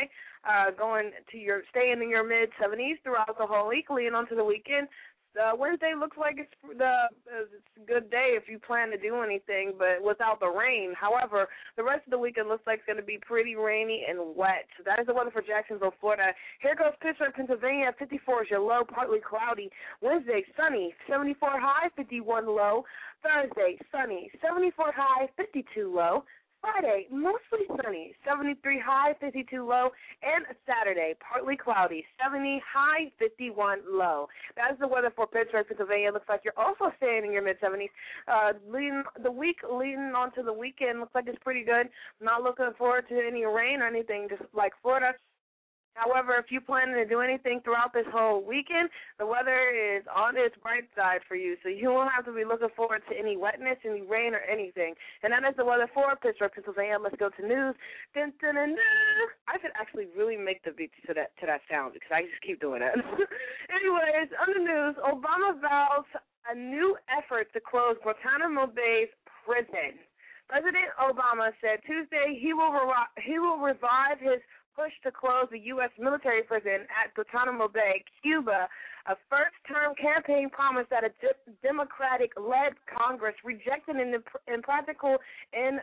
staying in your mid-70s throughout the whole week, leading on to the weekend. Wednesday looks like it's a good day if you plan to do anything, but without the rain. However, the rest of the weekend looks like it's going to be pretty rainy and wet. So that is the weather for Jacksonville, Florida. Here goes Pittsburgh, Pennsylvania. 54 is your low, partly cloudy. Wednesday, sunny, 74 high, 51 low. Thursday, sunny, 74 high, 52 low. Friday, mostly sunny, 73 high, 52 low, and Saturday, partly cloudy, 70 high, 51 low. That is the weather for Pittsburgh, Pennsylvania. Looks like you're also staying in your mid-70s. The week leading on to the weekend looks like it's pretty good. Not looking forward to any rain or anything, just like Florida. However, if you plan to do anything throughout this whole weekend, the weather is on its bright side for you, so you won't have to be looking forward to any wetness, any rain, or anything. And that is the weather for Pittsburgh, Pennsylvania. Let's go to news. Dun, dun, dun, dun. I could actually really make the beat to that sound because I just keep doing it. Anyways, on the news, Obama vows a new effort to close Guantanamo Bay's prison. President Obama said Tuesday he will revive his push to close the U.S. military prison at Guantanamo Bay, Cuba, a first-term campaign promise that a Democratic-led Congress rejected in impractical and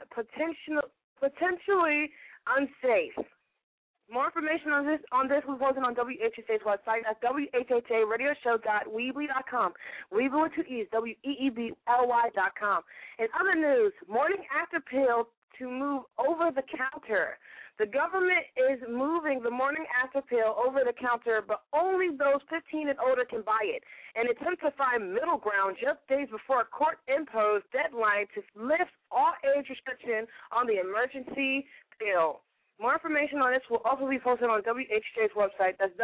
potentially unsafe. More information on this was posted on WHHA's website at WHHARadioshow.weebly.com. Weebly with two E's, WEEBLY.com. In other news, morning after pill to move over the counter. The government is moving the morning after pill over the counter, but only those 15 and older can buy it. An attempt to find middle ground just days before a court-imposed deadline to lift all age restriction on the emergency pill. More information on this will also be posted on WHHA's website. That's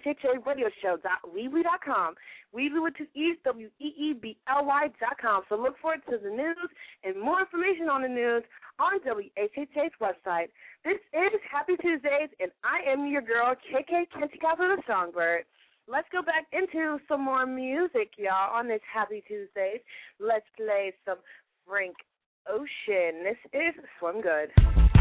WHHARadioshow.weebly.com. Weebly with two E's, WEEBLY.com. So look forward to the news and more information on the news on WHHA's website. This is Happy Tuesdays, and I am your girl, KK Kenzie Copper the Songbird. Let's go back into some more music, y'all, on this Happy Tuesdays. Let's play some Frank Ocean. This is Swim Good.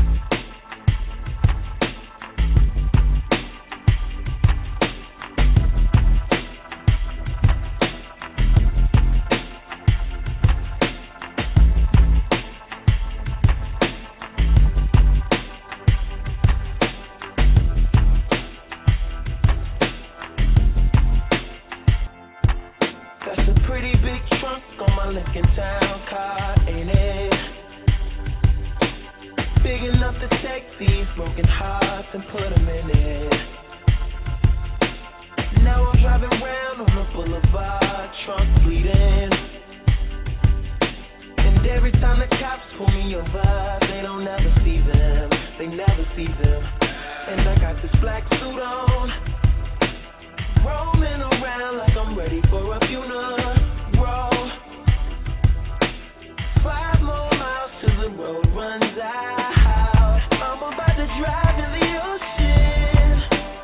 Lincoln Town car, ain't it? Big enough to take these broken hearts and put them in it. Now I'm driving around on the boulevard, trunk bleeding. And every time the cops pull me over, they don't ever see them, they never see them. And I got this black suit on, roaming around like I'm ready for a funeral. 5 more miles till the road runs out. I'm about to drive in the ocean.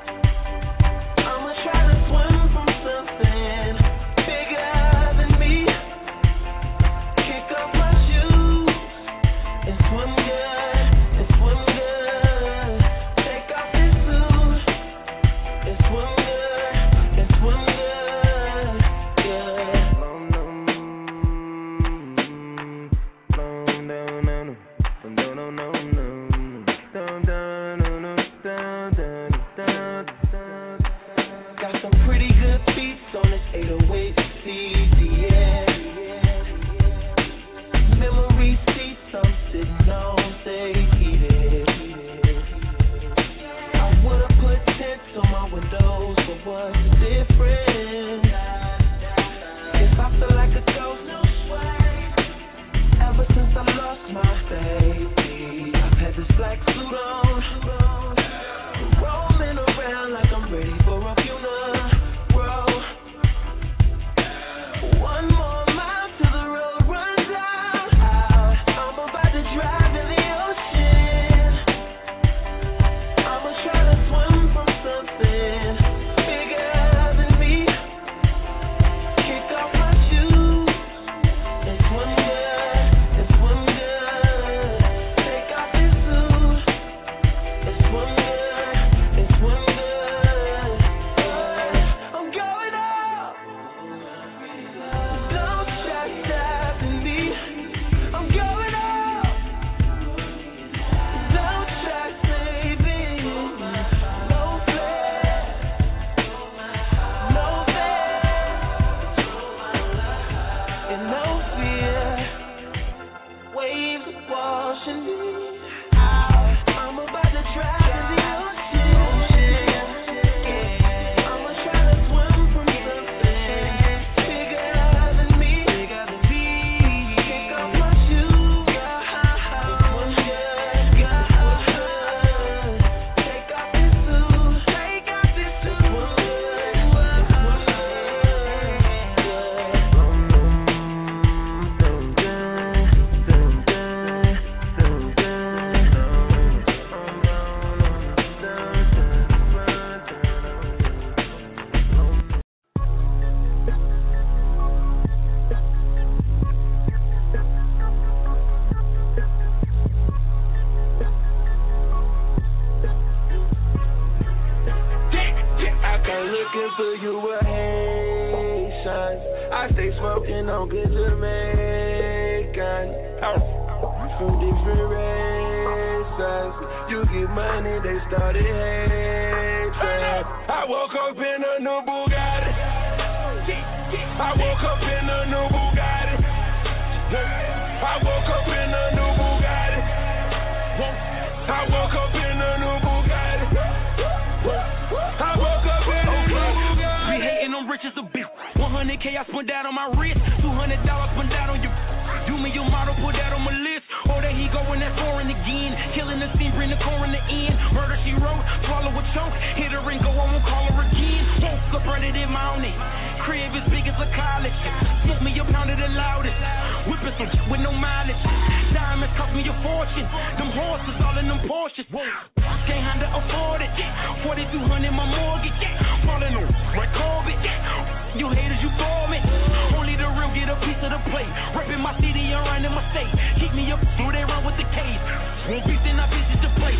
Haitians. I stay smoking on good Jamaican. From different races. You get money, they started hating. I woke up in a new Bugatti. I woke up in a new Bugatti. I woke up in a new Bugatti. I woke up in a new Bugatti. I woke up in a new Bugatti. We hating on rich as a bitch. 100K I spent that on my wrist. $200 spent that on your. Do me your model, put that on my list. Oh, there he going that foreign again. Killing the scene, bring the coroner in. Murder she wrote, swallow a choke. Hit her and go, I won't call her again. Woke up, run it in mountain. Crib as big as a college. Smoke me a pound of the loudest. Whipping some with no mileage. Diamonds cost me a fortune. Them horses all in them Porsches. Can't handle afford it. 4,200 my mortgage. Falling on Red Corbett. You haters, you bore me. Only the real get a piece of the plate. Repping my city and running my state. Keep me up, through they run with the cage. Won't be send our bitches to play.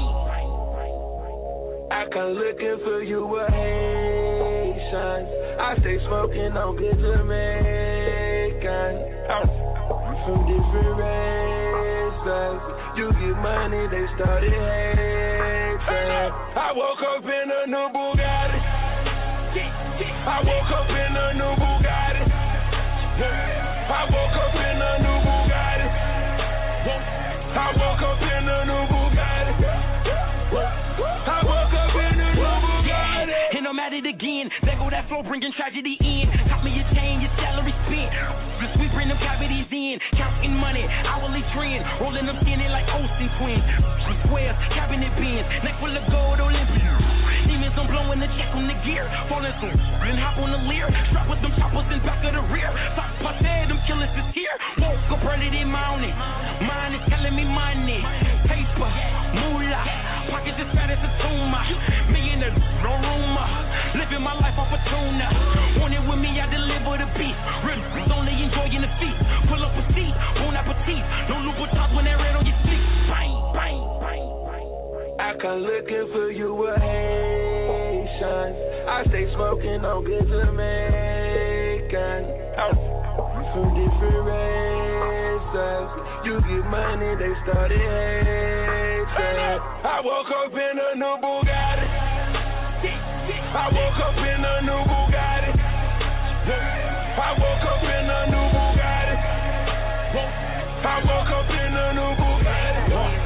I come looking for you a Haitian. I stay smoking on good Jamaican. From different races. You get money, they started hating. I woke up in a new Bugatti. I woke up in a new Bugatti. I woke up in a new Bugatti. I woke up in a new Bugatti. I woke up in a new Bugatti. And I'm at it again. There go that flow, bringing tragedy in. Top me your chain, your salary spent. The sweet bring them cavities in. Counting money, hourly trend. Rolling them skinny like Olsen twins. Squares, cabinet bins. Neck full of gold, Olympia. Demons, I'm blowing the check on the gear. Falling some and hop on the leer. Strap with them choppers in back of the rear. Top passe, them killers is here. Woke up early this morning. Mine is telling me money. Paper, moolah. Pockets as fat as a tumor. Me in the no rumor. Living my life off a tuna. Want it with me, I deliver the beat. Ribs only enjoying the feast. Pull up a seat, bon appetit. No Louboutins when they're red on your seat. Bang, bang, bang. I come looking for you a Haitian. I stay smoking on good Jamaican. From different races. You get money, they started hating. I woke up in a new Bugatti. I woke up in a new Bugatti. I woke up in a new Bugatti. I woke up in a new Bugatti.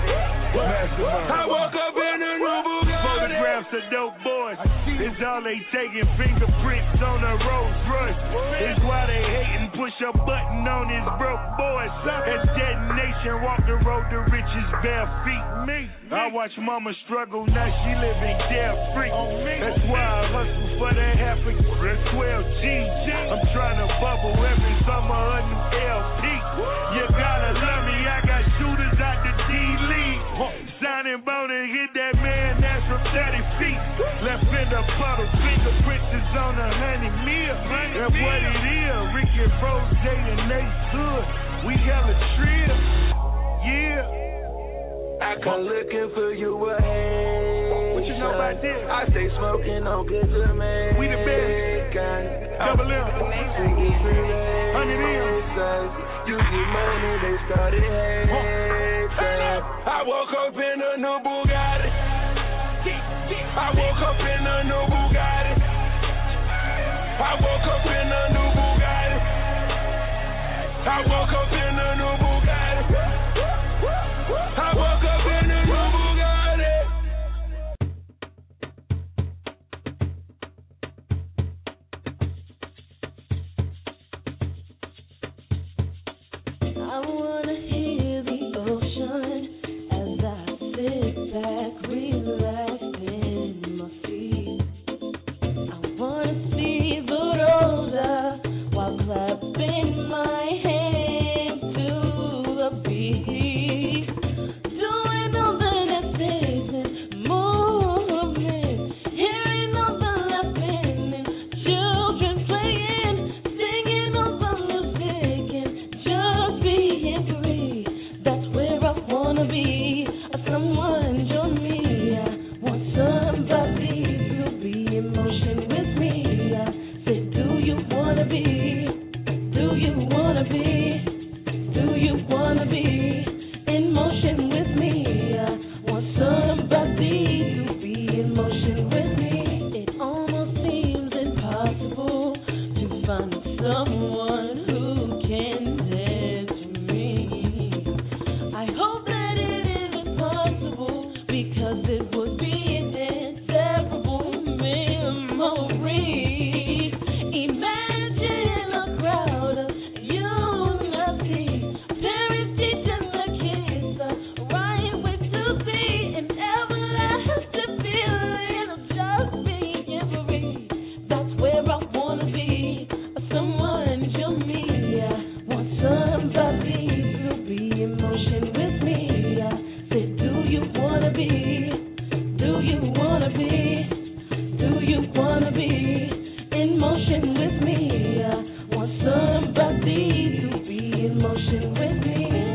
I woke up in a new Bugatti. Photographs of dope boys. It's all they taking, fingerprints on a Rolls Royce. It's why they hating, push a button on his broke boys. As detonation, walk the road to riches bare feet. I watch mama struggle, now she living carefree. That's why I hustle for that half a 12 G. I'm trying to bubble every summer a new LP. You gotta love me, I got shooters out the D-League. Signing bone and hit that man, that's from 30 feet. Left in the puddle, fingerprints is on 100 mil. That's what it is. Ricky Rose, and Nate Hood. We hella trill. Yeah. I come looking for you a Haitian. What you know about this? I stay smoking on good Jamaican. We the best. Double M. 100 M. You get money, they started hating. I woke up in a new Bugatti. I woke up in a new Bugatti. I woke up in a new Bugatti. I woke up in a new Bugatti. I woke up in a new Bugatti. I wanna hear the ocean as I sit back, relaxed in my feet. I wanna see the rosa while clapping my hands to the beat. Doing all the dancing movement, hearing all the laughing and children playing, singing all the music and just being free. find someone who can dance for me. I hope that it isn't possible, because it would be an inseparable memory. Imagine a crowd of unity, parents teaching the kids the right way to be, an everlasting feeling of just being free. That's where I wanna be, someone to me. I want somebody to be in motion with me. I said, do you wanna be? Do you wanna be? Do you wanna be in motion with me? I want somebody to be in motion with me.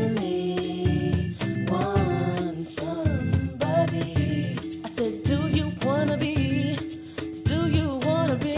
Want somebody. I said, do you wanna be? Do you wanna be?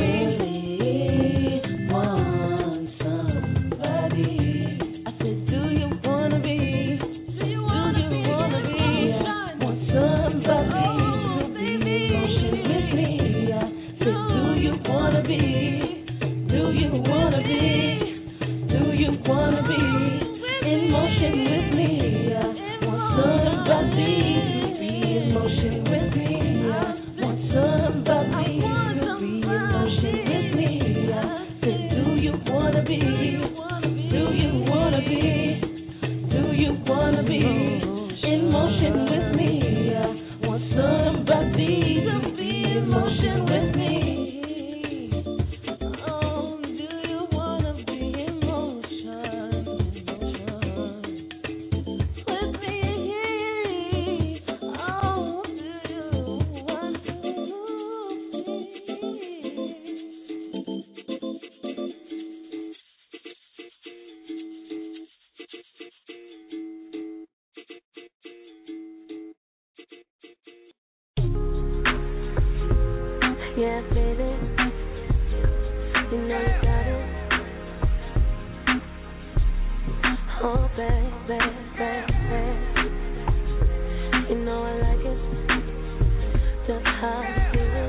Want somebody. I said, do you wanna be? Do you wanna be? Want somebody to be in motion with me. I said, do you wanna be? Do you wanna be? Do you wanna be in motion with me? I want somebody to be in motion with me. I want somebody to be in motion with me. I said, do you wanna be? Do you wanna be? Do you wanna be in motion with me? I want somebody to be in motion with me. Oh, do you wanna be in motion with me? Oh, do you want to be? Yeah, baby, you know you got it. Oh, baby, you know I like it, just how you feel.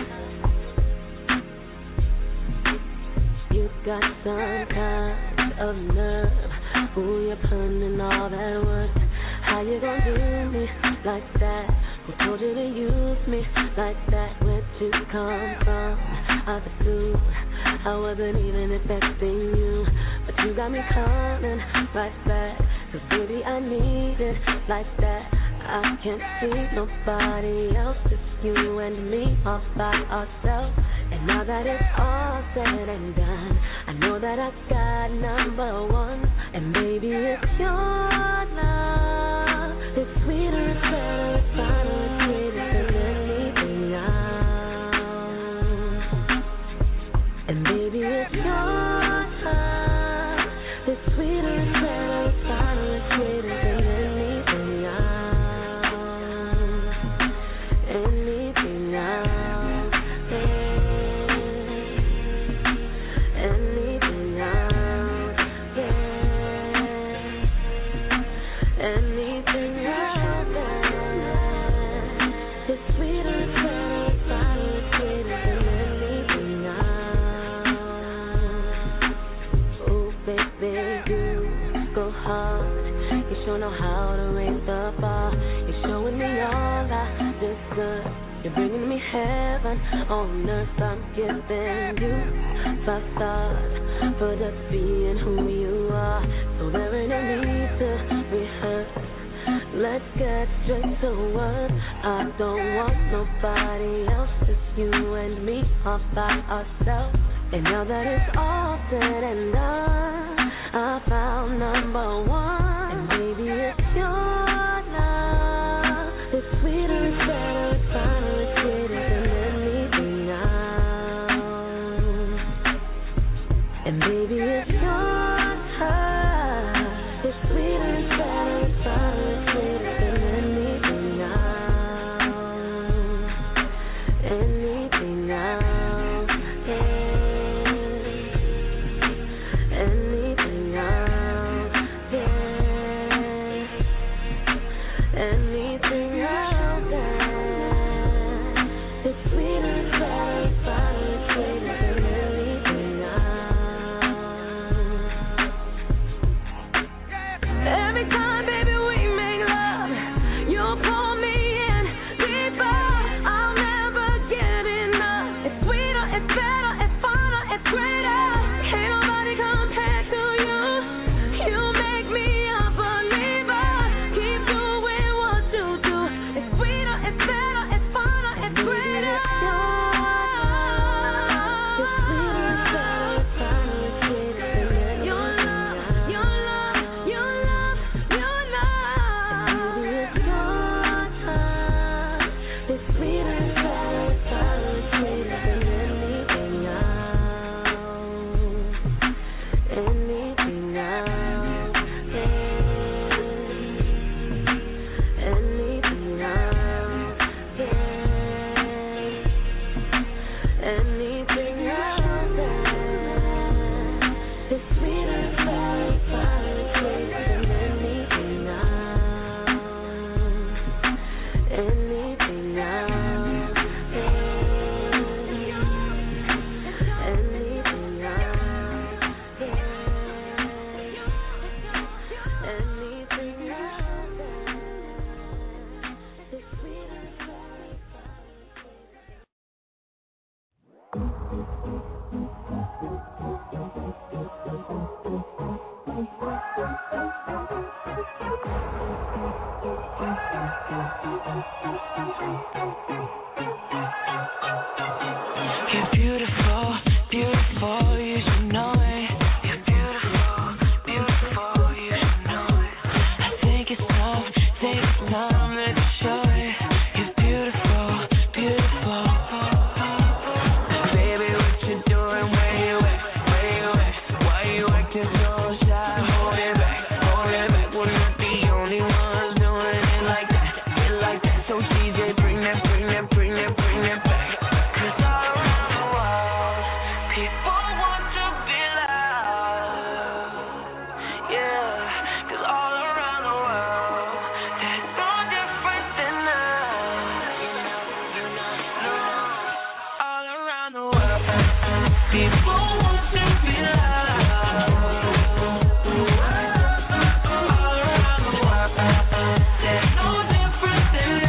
You got some kind of nerve. Ooh, you're putting in all that work. How you gonna do me like that? Who told you to use me like that? Where'd you come from? Out the blue, I wasn't even expecting you, but you got me coming right back. 'Cause baby, I need it like that. I can't see nobody else, just you and me all by ourselves. And now that it's all said and done, I know that I got number one. And baby, it's your love. It's sweeter, it's better, it's finer, it's sweeter than anything else. And baby, it's your love. It's sweeter, it's better, it's finer, it's sweeter than anything else. Anything else. Yeah. Anything else. Yeah. Anything else. Yeah. It's sweeter, it's better, it's finer, it's sweeter than anything else. Oh, baby, you go hard. You sure know how to raise the bar. You're showing me all I deserve. You're bringing me heaven on earth. I'm giving you 5 stars for just being who you are. So there ain't no need to rehearse. Let's get straight to work. I don't want nobody else, just you and me all by ourselves. And now that it's all said and done, I found number one. And baby, it's your love. It's sweeter, it's better, it's finer, it's sweeter than anything else. And baby, it's your love. It's sweeter, it's better, it's finer, it's sweeter than anything else. Anything else, yeah. Anything else, yeah. Anything else, yeah. It's sweeter, it's better, it's finer, it's sweeter than anything else. People want to be loved, yeah, 'cause all around the world, there's no difference than us. All around the world, people want to be loved. All around the world, there's no difference than us.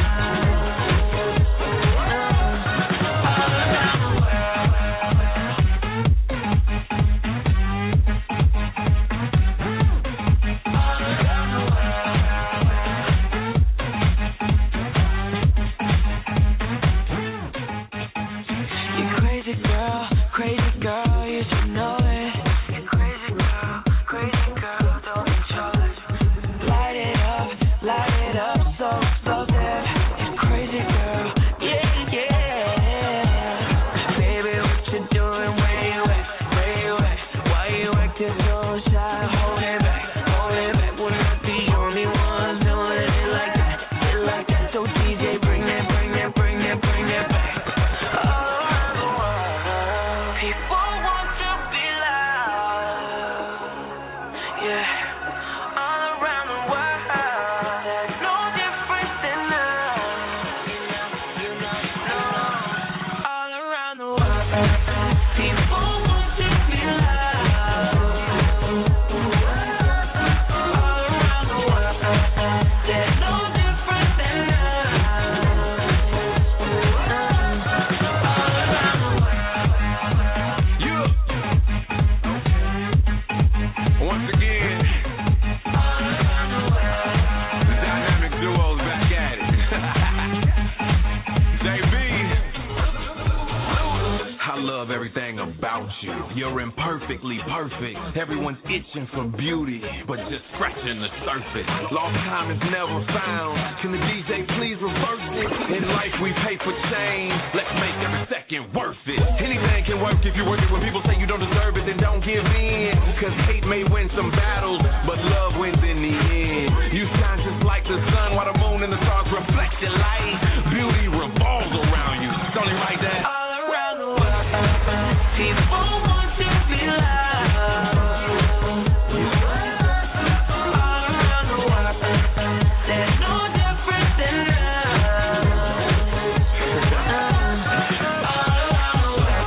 You're imperfectly perfect. Everyone's itching for beauty, but just scratching the surface. Lost time is never found. Can the DJ please reverse it? In life we pay for change. Let's make every second worth it. Anything can work if you work it. When people say you don't deserve it, then don't give in. 'Cause hate may win some battles, but love wins in the end. You shine just like the sun, while the moon and the stars reflect your light. Beauty revolves around you. It's only right that all around the world, people want to be loved. All around the world, there's no difference in love. All around the world,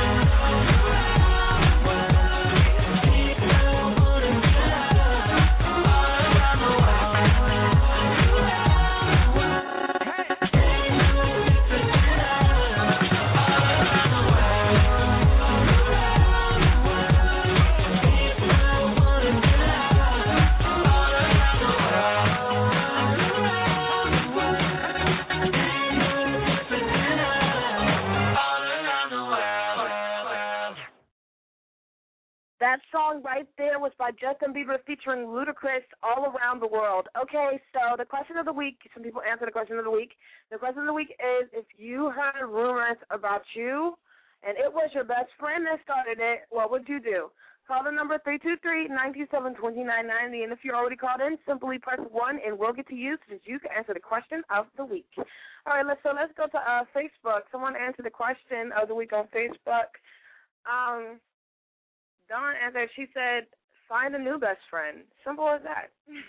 people want to be loved. All around the world, That song right there was by Justin Bieber featuring Ludacris, All Around the World. Okay, so the question of the week, some people answer the question of the week. The question of the week is, if you heard rumors about you and it was your best friend that started it, what would you do? Call the number 323-927-2990, and if you're already called in, simply press 1 and we'll get to you so that you can answer the question of the week. All right, let's go to Facebook. Someone answered the question of the week on Facebook. Dawn answered, she said, find a new best friend. Simple as that.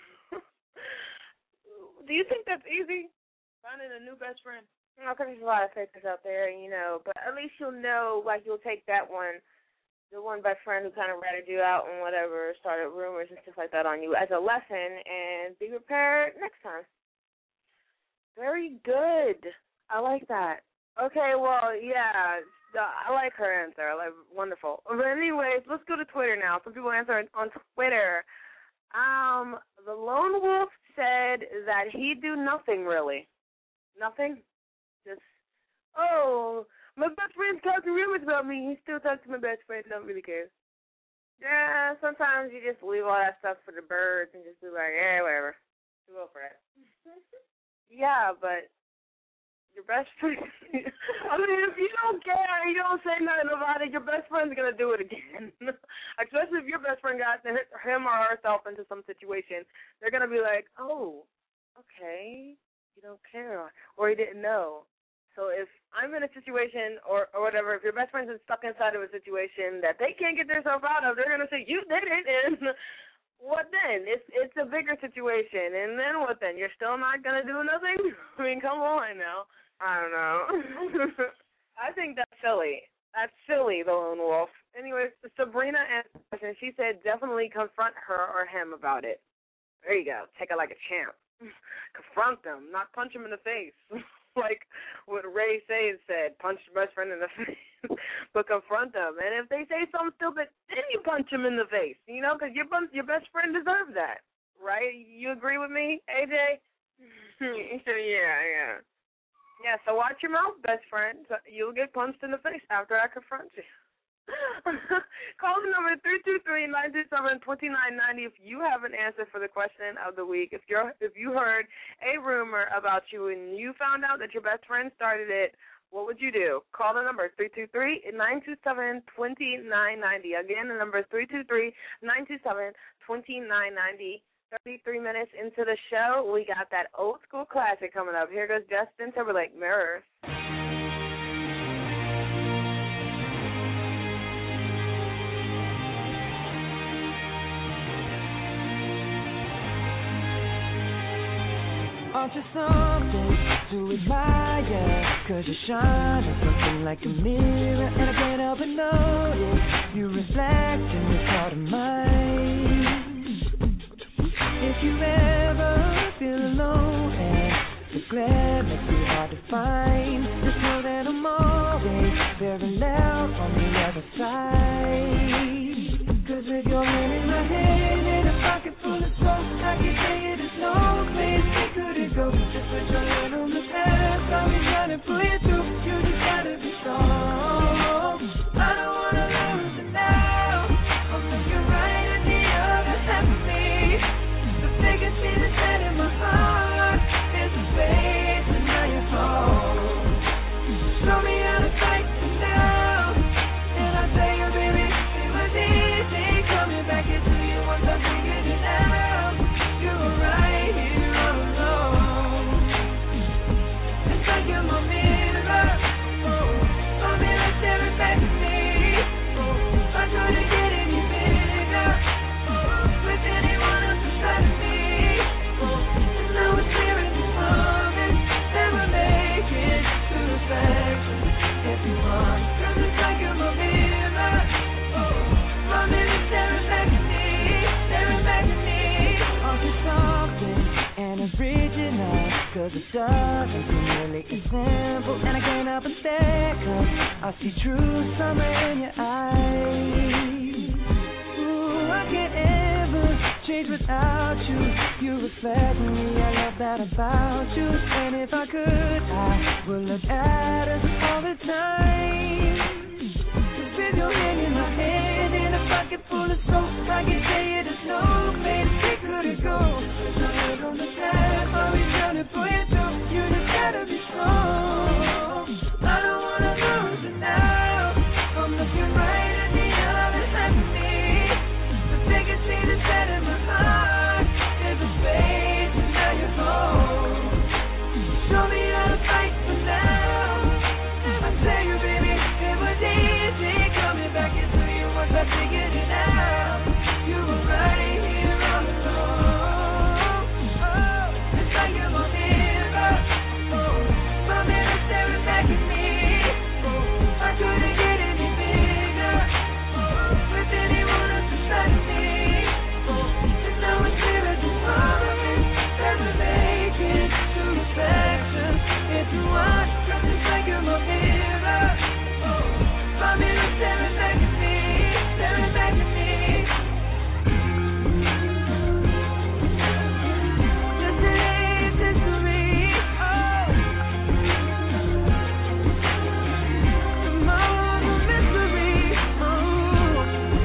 Do you think that's easy? Finding a new best friend? You know, because there's a lot of fakers out there, you know, but at least you'll know, like, you'll take that one, the one best friend who kind of ratted you out and whatever, started rumors and stuff like that on you as a lesson, and be prepared next time. Very good. I like that. Okay, well, yeah, I like her answer. I like wonderful. But anyways, let's go to Twitter now. Some people answer on Twitter. The Lone Wolf said that he'd do nothing really. Nothing? Just, oh, my best friend's talking rumors about me. He still talks to my best friend. Don't really care. Yeah, sometimes you just leave all that stuff for the birds and just be like, yeah, whatever. Go for it. Yeah, but your best friend, I mean, if you don't care, you don't say nothing about it, your best friend's going to do it again. Especially if your best friend got him or herself into some situation. They're going to be like, oh, okay, you don't care, or he didn't know. So if I'm in a situation or whatever, if your best friend's stuck inside of a situation that they can't get themselves out of, they're going to say, you did it, and what then? It's a bigger situation, and then what then? You're still not going to do nothing? I mean, come on now. I don't know. I think that's silly. That's silly, the lone wolf. Anyways, Sabrina asked a question. She said definitely confront her or him about it. There you go. Take it like a champ. Confront them, not punch them in the face. Like what Ray Sayes said, punch your best friend in the face, but confront them. And if they say something stupid, then you punch them in the face, you know, because your best friend deserves that, right? You agree with me, AJ? Yeah. Yeah, so watch your mouth, best friend. You'll get punched in the face after I confront you. Call the number 323-927-2990 if you have an answer for the question of the week. If you heard a rumor about you and you found out that your best friend started it, what would you do? Call the number 323-927-2990. Again, the number is 323-927-2990. 33 minutes into the show, we got that old school classic coming up. Here goes Justin Timberlake, Mirrors. Aren't you something to admire? 'Cause you shine at something like a mirror, and I can't help but notice you reflect in this heart of mine. If you ever feel alone and the glare makes it hard to find, just know that I'm always very loud on the other side. 'Cause with your hand in my hand and a pocket full of soap, I can tell you there's no place we couldn't go. Just put your hand on the past, I'll be trying to pull you through. You just gotta be strong. I don't wanna lose it now. I'm looking right at the other half of me. The biggest thing that's set in my heart is the space, and now you're home. Show me how to fight for now, and I'll tell you, baby, it was easy coming back into you once I figured it out. You were right here all alone. It's like you're my mirror, my mirror staring back at me. I couldn't get any bigger with anyone else beside me. And now it's clear in this moment that we're making to perfection. If you want, 'cause it's like you're my mirror, my mirror staring back at me, staring back at me. Aren't you something and original? 'Cause it doesn't seem really simple, and I can't help but stare, 'cause I see true summer in your eyes. Ooh, I can't ever change without you. You reflect me, I love that about you. And if I could, I would look at us all the time. 'Cause with your hand in my hand and a pocket full of soap, I can tell you there's no place we couldn't go. Put your hand on the past, I'll be trying to pull you through. You just gotta be strong. I don't wanna lose it now. I'm looking right at the other half of me. The biggest thing that's set in my heart is the space, and now you're home. Show me how to fight for now. I tell you, baby, it was easy coming back into you once I figured it out. You were right here all alone. Oh, it's like you're my mirror. Oh, my mirror staring back at me. Oh, I couldn't get any bigger with anyone else beside me. And now it's clear as this moment that we're making to perfection. If you want, 'cause it's like you're my mirror. Oh, my mirror staring back at me, staring back at me. Yesterday's history. Oh, tomorrow's a mystery. Oh,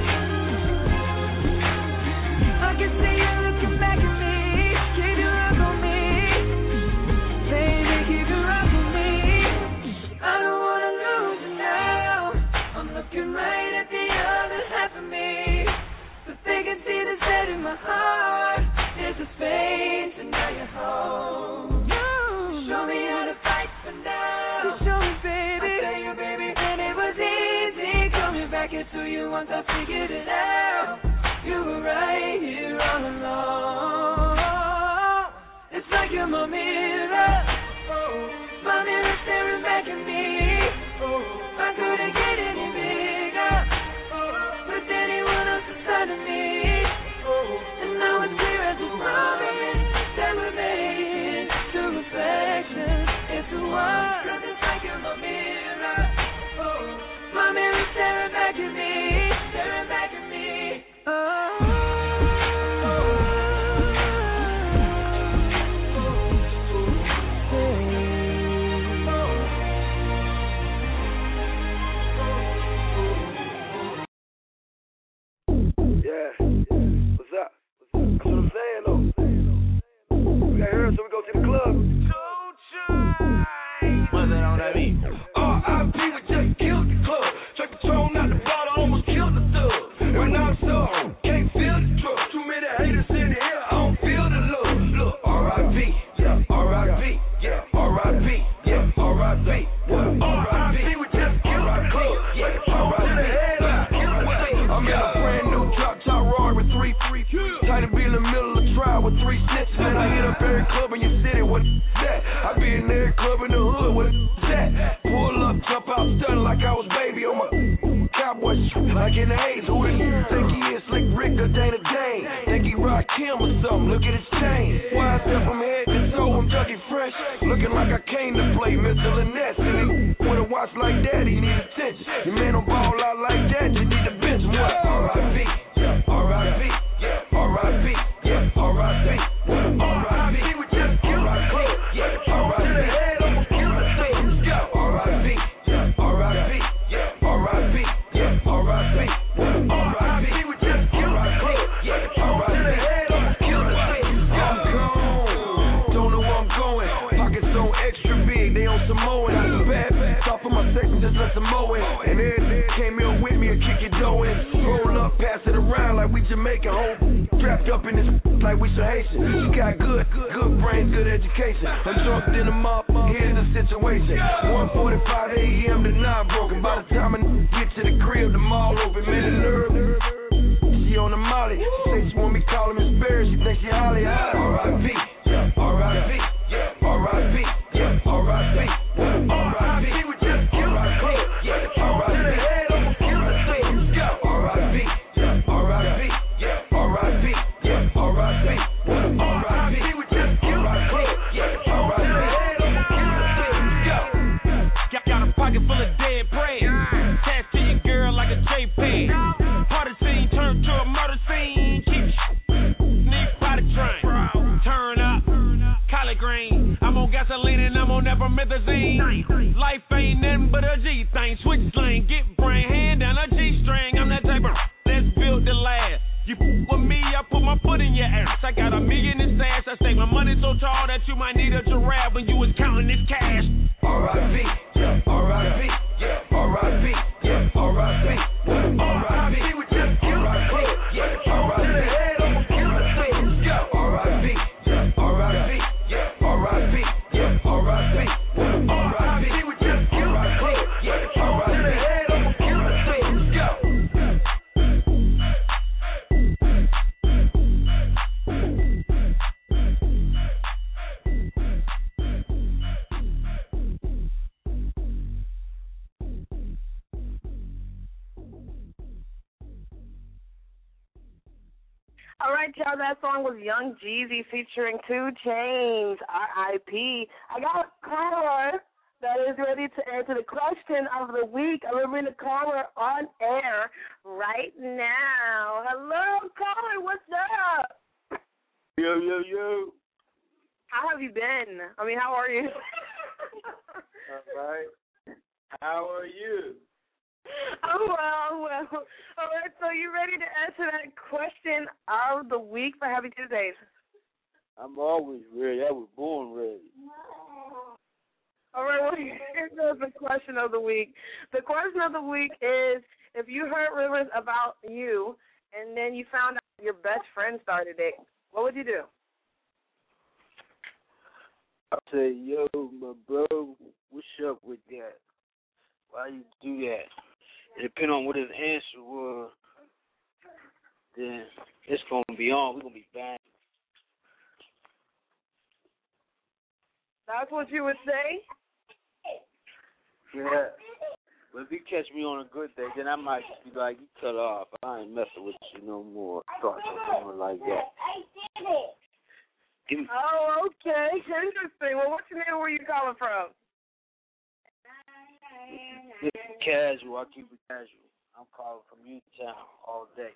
I can see you looking back at me. Keep your eyes on me, baby, keep your eyes on me. I don't wanna lose it now. I'm looking right at the other half of me. The vacancy that's set in my heart is a space, and now you're home. Show me how to fight for now. back it to you once I figured it out. You were right here all along. It's like you're my mirror. My mirror staring back at me. I couldn't get any bigger with anyone else inside of me. And now it's clear as a moment that we're making to reflection into one. 'Cause it's like you're my mirror. My mirror staring back at me, staring back at me. Yeah, what's up? That's what I'm saying though. We got here, so we go to the club. What's that on that beat? R.I.P. we just killed the club. Straight Patron out the bottle, almost killed the thug. And now I'm so can't feel the truck. Too many haters in the air, I don't feel the love. Look, R.I.P. Yeah, R.I.P. Yeah, R.I.P. Yeah, R.I.P. R.I.P. we just killed the club. Straight Patron to the head, I'm in a brand new drop top Roy with 3 tight to be in the middle of the trial with 3 snitches. Man, I hit up every club in your city. What that? I be in every club in the hood. What that? Pull up, jump out, stunning like I was baby on my cowboy shoe. Like in the 80s, who the think he is? Slick Rick or Dana Dane? Think he Rod Kim or something? Look at his chain. Why I step from head to toe, I'm Dougie Fresh. Looking like I came to play Mr. Lynette. Silly, with a watch like that, he need attention. Your man don't ball out like that, you need to bench him. What? R.I.P. R.I.P. R.I.P. R.I.P. R.I.P. we just killed the club. R.I.P. to the head, I'ma kill the thing. Let's go. R.I.P. R.I.P. R.I.P. R.I.P. R.I.P. we just killed the club. R.I.P. to the head, I'ma kill the thing. I'm gone. Don't know where I'm going. Pockets so extra big, they on Samoan. I do bad. Top of my section, just let some mow in. And then came here with me and kick your dough in. Roll up, pass it around like we Jamaican. Home strapped up in this like we some Haitian. She got good brain, good education. I'm drunk in the mop, here's the situation. 1:45 a.m. to 9 broken. By the time I get to the crib, the mall open. Man, the nerve. She on the molly. She say she want me call him Miss Barry. She think she Holly. R.I.P. R.I.P. R.I.P. R.I.P. R.I.P. we just killed the club. R.I.P. to the head, I'ma kill the thing. Let's go. R.I.P. R.I.P. R.I.P. R.I.P. R.I.P. we just killed the club. R.I.P. to the head, I'ma kill the thing. Let's go. Got a pocket full of dead bread. Attached to your girl like a JPEG. Party scene turned to a murder scene. Keep sneak by the train. Turn up, collard green. I'm on gasoline and I'm on epimethazine. Life ain't nothing but a G thing. Switch lane, get brain, hand down a G string. I'm that type of that's built to last. You with me, I put my foot in your ass. I got $1 million in stash. I say my money so tall that you might need a giraffe when you was counting this cash. R.I.P. R.I.P. R.I.P. R.I.P. R.I.P. we just killed the club. R.I.P. to the head, I'ma kill the thing. Let's go. R.I.P. R.I.P. R.I.P. R.I.P. R.I.P. we just killed the club. R.I.P. to the head, I'ma kill the thing. Let's go. All right, y'all, that song was Young Jeezy featuring 2 Chainz, R.I.P. I got a caller that is ready to answer the question of the week. I'm going to bring the caller on air right now. Hello, caller, what's up? Yo. How have you been? I mean, how are you? All right. How are you? I'm well. All right, so you ready to answer that question of the week for Happy Tuesdays? I'm always ready. I was born ready. All right, well, here goes the question of the week. The question of the week is, if you heard rumors about you and then you found out your best friend started it, what would you do? I'll say, yo, my bro, what's up with that? Why you do that? depending on what his answer was, then it's going to be on. We're going to be back. That's what you would say? Yeah. But if you catch me on a good day, then I might just be like, you cut off. I ain't messing with you no more. Start something like that. Oh, okay. Interesting. Well, what's your name? Where you calling from? It's casual. I keep it casual. I'm calling from Utah all day.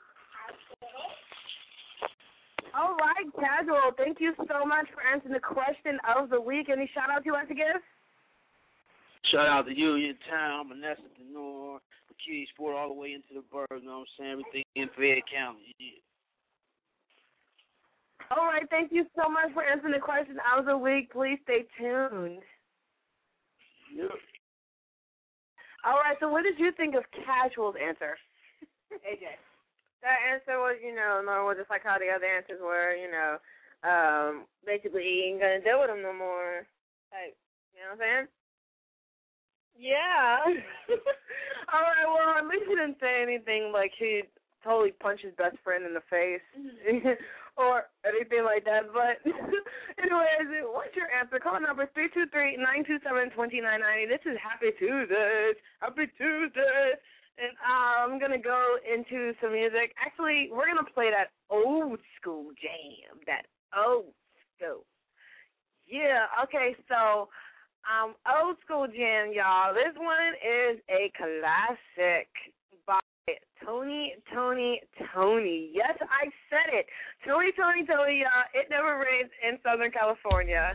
All right, Casual. Thank you so much for answering the question of the week. Any shout-outs you like to give? Shout out to Union Town, Manassas, the North, McKee Sport, all the way into the Burg, you know what I'm saying? Everything in Fayette County. Yeah. All right, thank you so much for answering the question of the week. Please stay tuned. Yep. All right, so what did you think of Casual's answer? AJ. That answer was, normal, just like how the other answers were, basically he ain't going to deal with him no more. Like, you know what I'm saying? Yeah. All right, well, at least he didn't say anything like he totally punched his best friend in the face or anything like that. But anyways, what's your answer? Call number 323-927-2990. This is Happy Tuesdays. Happy Tuesdays. And I'm going to go into some music. Actually, we're going to play that old school jam. That old school. Yeah, okay, so old school jam, y'all. This one is a classic by Tony. Yes, I said it. Tony, y'all. It Never Rains in Southern California.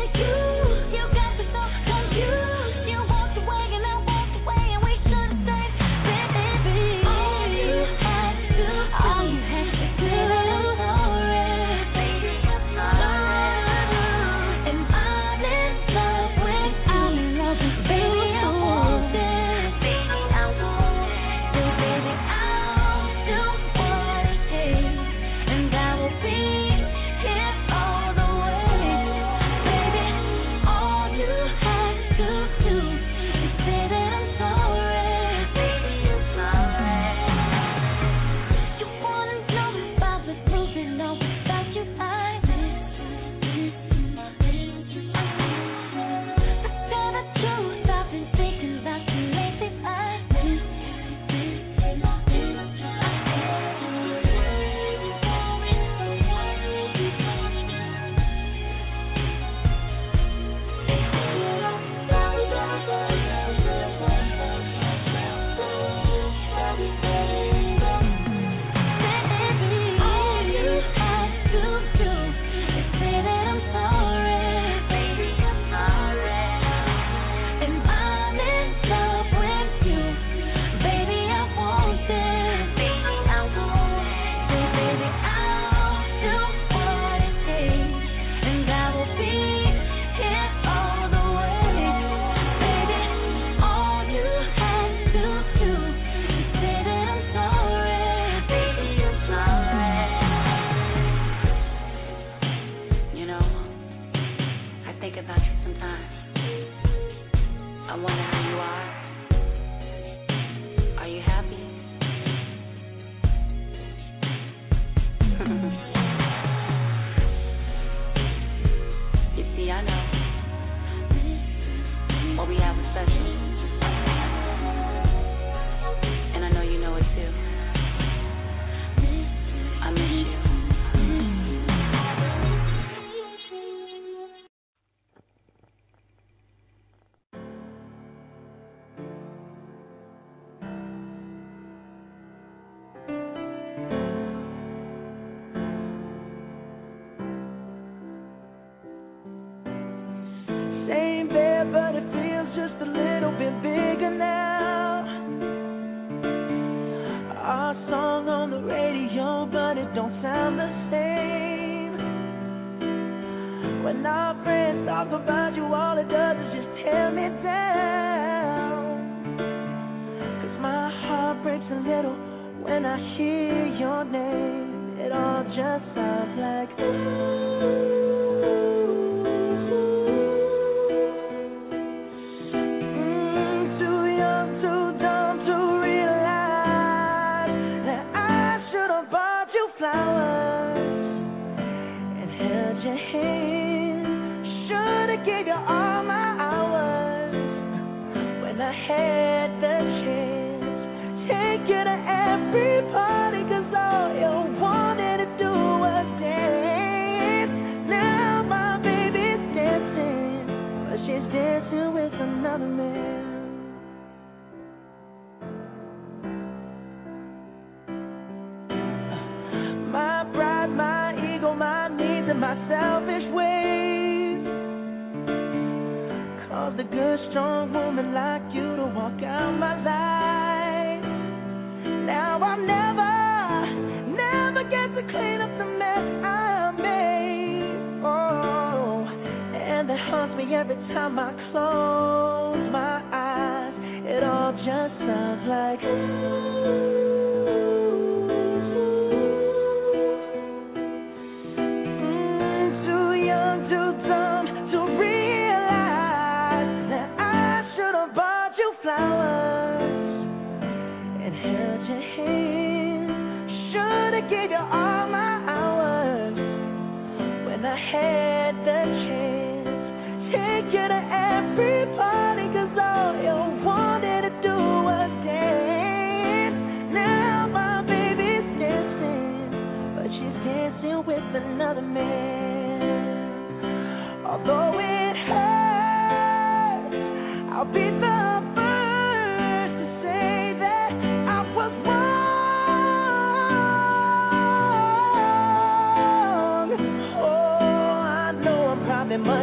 Much too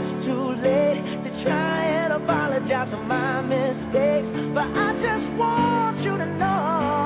late to try and apologize for my mistakes, but I just want you to know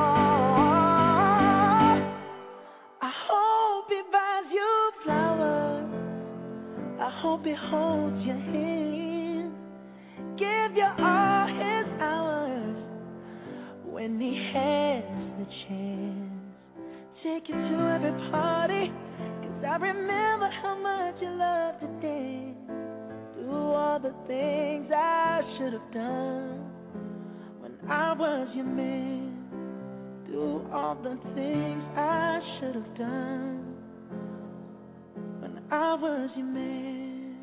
I hope he buys you flowers, I hope he holds your hand, give you all his hours when he has the chance, take you to every party, 'cause I remember how much you loved to dance, do all the things I should have done when I was your man, do all the things I should have done when I was your man.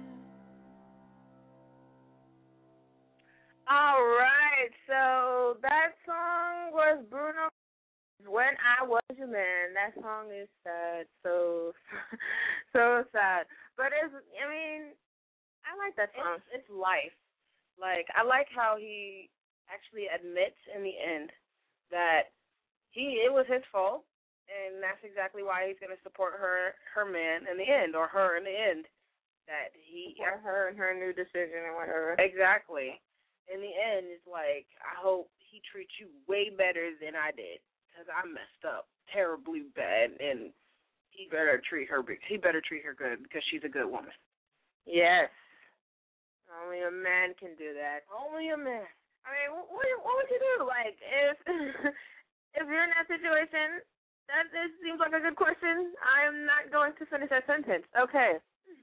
All right, so that song was Bruno, When I Was Your Man. That song is sad, so sad. But I like that song. It's life. Like, I like how he actually admits in the end that it was his fault, and that's exactly why he's going to support her man in the end, or her in the end. That or her and her new decision or whatever. Exactly. In the end, it's like, I hope he treats you way better than I did, because I messed up terribly bad, and he better treat her good, because she's a good woman. Yes. Only a man can do that. Only a man. I mean, what would you do? Like, if you're in that situation, that seems like a good question. I am not going to finish that sentence. Okay.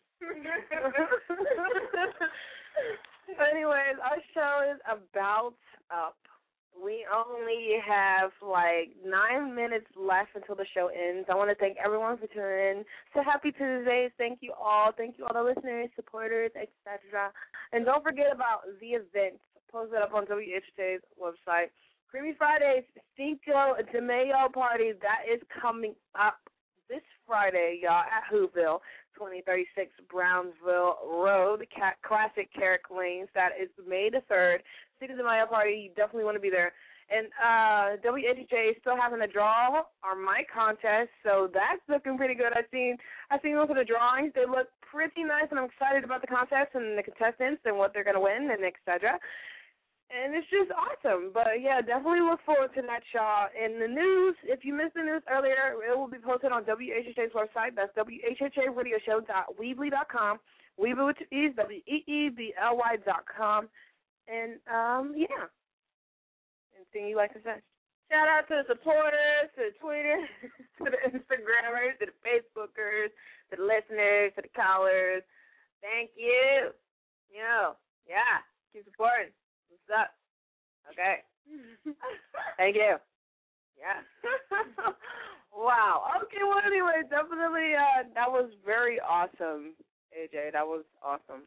Anyways, our show is about up. We only have like 9 minutes left until the show ends. I want to thank everyone for tuning in to Happy Tuesdays. Thank you all. Thank you all the listeners, supporters, etc. And don't forget about the event posted up on WHJ's website. Creamy Fridays Cinco de Mayo party, that is coming up this Friday, y'all, at Whoville, 2036 Brownsville Road, Classic Carrick Lanes. That is May the 3rd. Cinco de Mayo party, you definitely want to be there. And WHJ is still having a draw on my contest, so that's looking pretty good. I've seen most of the drawings. They look pretty nice, and I'm excited about the contest and the contestants and what they're going to win and etc. And it's just awesome. But, yeah, definitely look forward to that, y'all. And the news, if you missed the news earlier, it will be posted on WHHA's website. That's WHHARadioshow.weebly.com. Weebly with E's, WEEBLY.com. And, yeah. Anything you like to say? Shout out to the supporters, to the Twitter, to the Instagrammers, to the Facebookers, to the listeners, to the callers. Thank you. Yeah. Keep supporting. What's up? Okay. Thank you. Yeah. Wow. Okay, well, anyway, definitely that was very awesome, AJ. That was awesome.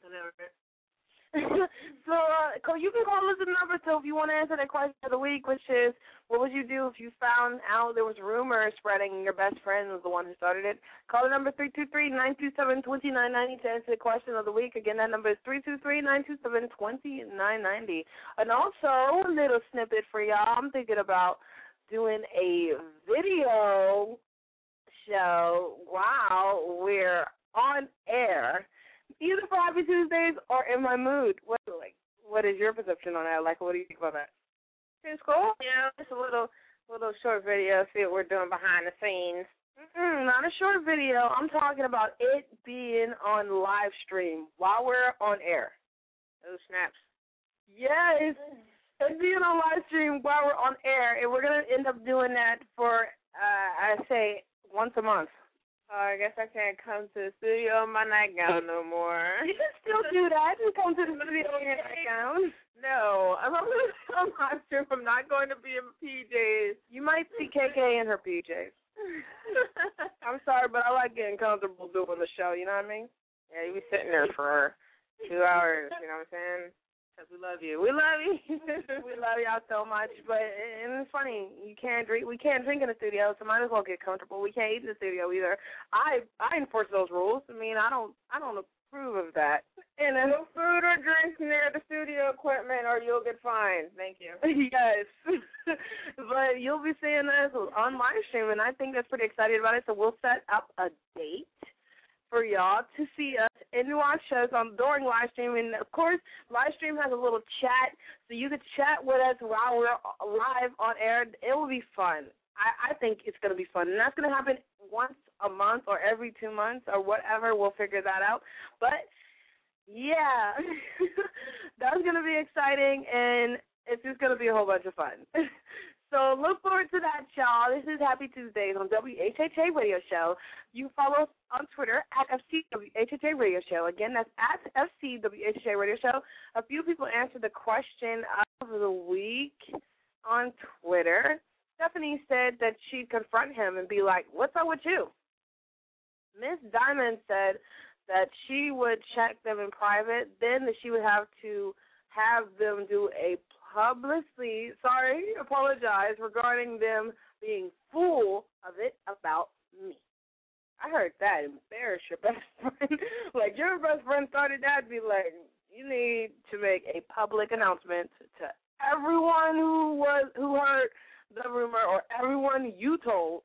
So you can call us a number, so if you want to answer that question of the week, which is, what would you do if you found out there was rumors spreading and your best friend was the one who started it? Call the number 323-927-2990 to answer the question of the week. Again, that number is 323-927-2990. And also, a little snippet for y'all, I'm thinking about doing a video show while we're on air, either for Happy Tuesdays or In My Mood. What is your perception on that? Like, what do you think about that? It's cool. Yeah, just a little short video, see what we're doing behind the scenes. Not a short video. I'm talking about it being on live stream while we're on air. Those snaps. Yes, it being on live stream while we're on air, and we're going to end up doing that for, I say, once a month. I guess I can't come to the studio in my nightgown no more. You can still do that. You come to the studio in your nightgown. No, I'm on live stream. I'm not going to be in PJs. You might see KK in her PJs. I'm sorry, but I like getting comfortable doing the show, you know what I mean? Yeah, you be sitting there for 2 hours, you know what I'm saying? Because we love you. We love you. We love y'all so much. But and it's funny, we can't drink in the studio, so might as well get comfortable. We can't eat in the studio either. I enforce those rules. I mean, I don't approve of that. And no food or drinks near the studio equipment, or you'll get fined. Thank you. Yes. But you'll be seeing us on live stream, and I think that's pretty excited about it. So we'll set up a date for y'all to see us and watch us during live stream. And, of course, live stream has a little chat, so you could chat with us while we're live on air. It will be fun. I think it's going to be fun. And that's going to happen once a month or every 2 months or whatever. We'll figure that out. But, yeah, that's going to be exciting, and it's just going to be a whole bunch of fun. So look forward to that, y'all. This is Happy Tuesdays on WHHA Radio Show. You follow us on Twitter at FCWHHA Radio Show. Again, that's at FCWHHA Radio Show. A few people answered the question of the week on Twitter. Stephanie said that she'd confront him and be like, what's up with you? Miss Diamond said that she would check them in private, then that she would have to have them do a apologize regarding them being full of it about me. I heard that. Embarrass your best friend. Like, your best friend started that, be like, you need to make a public announcement to everyone who heard the rumor or everyone you told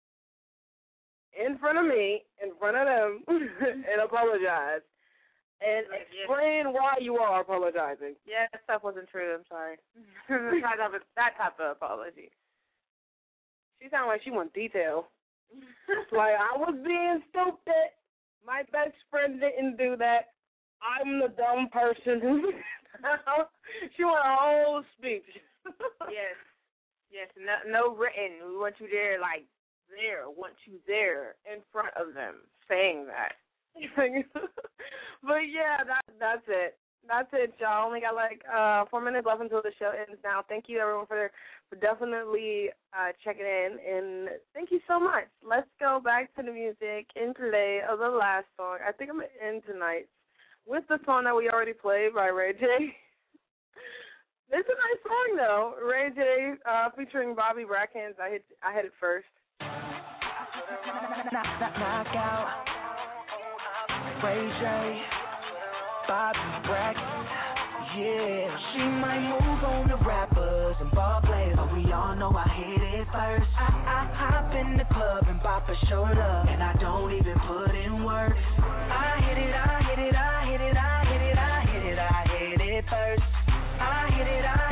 in front of me, in front of them, and apologize. And explain why you are apologizing. Yeah, that stuff wasn't true. I'm sorry. that type of apology. She sounded like she wants detail. Like, I was being stupid. My best friend didn't do that. I'm the dumb person. She want a whole speech. Yes. No written. We want you there, like, there. Want you there in front of them saying that. But yeah, that's it. That's it, y'all. Only got like 4 minutes left until the show ends now. Thank you, everyone, for definitely checking in, and thank you so much. Let's go back to the music and play the last song. I think I'm going to end tonight with the song that we already played by Ray J. It's a nice song, though. Ray J featuring Bobby Brackens. I hit it first. Knockout. Ray J, Bobby Brackens, yeah. She might move on to rappers and ball players, but we all know I hit it first. I hop in the club and bop a shoulder, and I don't even put in work. I hit it first. I hit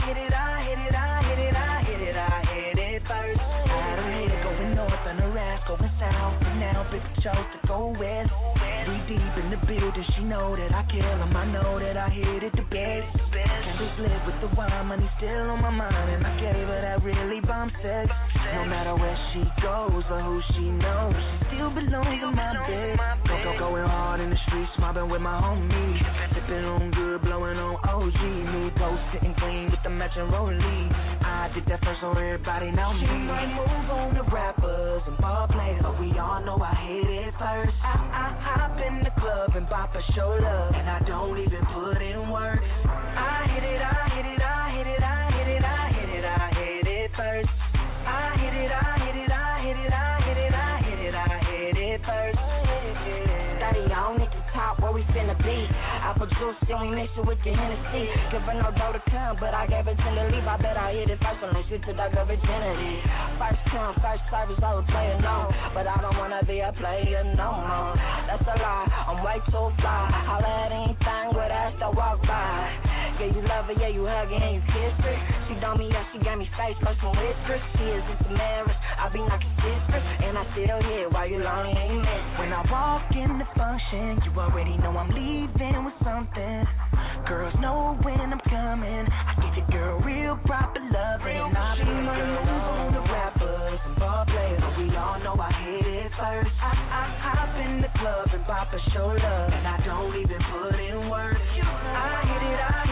it first. I don't hit it going north and the rest going south, and now big chose to go west. We deep in the building, she know that I kill 'em, I know that I hit it the best. Candles lit with the wine, money still on my mind, and I gave her that really bomb sex. No matter where she goes or who she knows, she still belongs in my bed. Going hard in the streets, mobbing with my homies, sipping on good, blowing on OG. Me post sitting clean with the matching rollie. I did that first so everybody know me. She might move on to rappers and ball players, but we all know I hit it first. I hop in the club and bop a shoulder, and I don't even put in work. I hit it first. I hit it first. Daddy on at the top where we finna be. Apple juice, then we mix it with your Hennessy. Give her no dough to come, but I gave her 10 to leave. I bet I hit it first when I switch to that virginity. First come, first service, I was playing no, but I don't wanna be a player no more. That's a lie, I'm way too fly. Holla at anything with ass that walk by. Yeah, you love her, yeah, you hug her and you kiss her. She told me that she got me face, personal whispers. She is into marriage, I be knocking sisters, and I still here while you lonely and you miss. When I walk in the function, you already know I'm leaving with something. Girls know when I'm coming. I give your girl real proper loving. She might move on to rappers and ball players, but we all know I hit it first. I hop in the club and bop a shoulder, and I don't even put in work. I hit it first.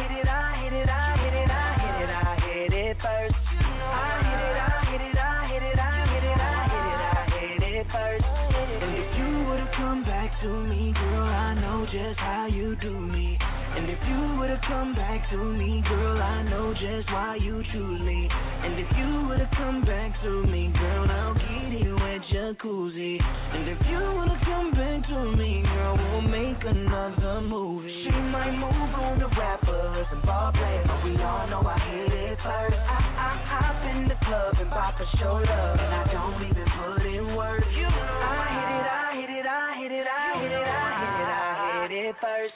To me, girl, I know just how you do me. And if you would've come back to me, girl, I know just why you choose me. And if you would've come back to me, girl, I'll get you a jacuzzi. And if you would've come back to me, girl, we'll make another movie. She might move on to rappers and ball players, but we all know I hit it first. I hop in the club and bop a shoulder, and I don't even put in work. I hit it.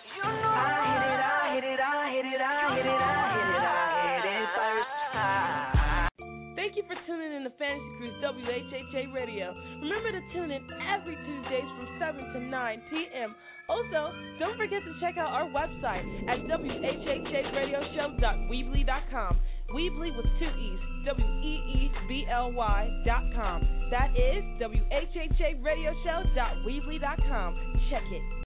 Thank you for tuning in to Fantasy Cruise WHHA Radio. Remember to tune in every Tuesdays from 7 to 9 p.m. Also, don't forget to check out our website at whhradioshow.weebly.com. Weebly with 2 E's, WEEBLY.com. That is whhradioshow.weebly.com. Check it.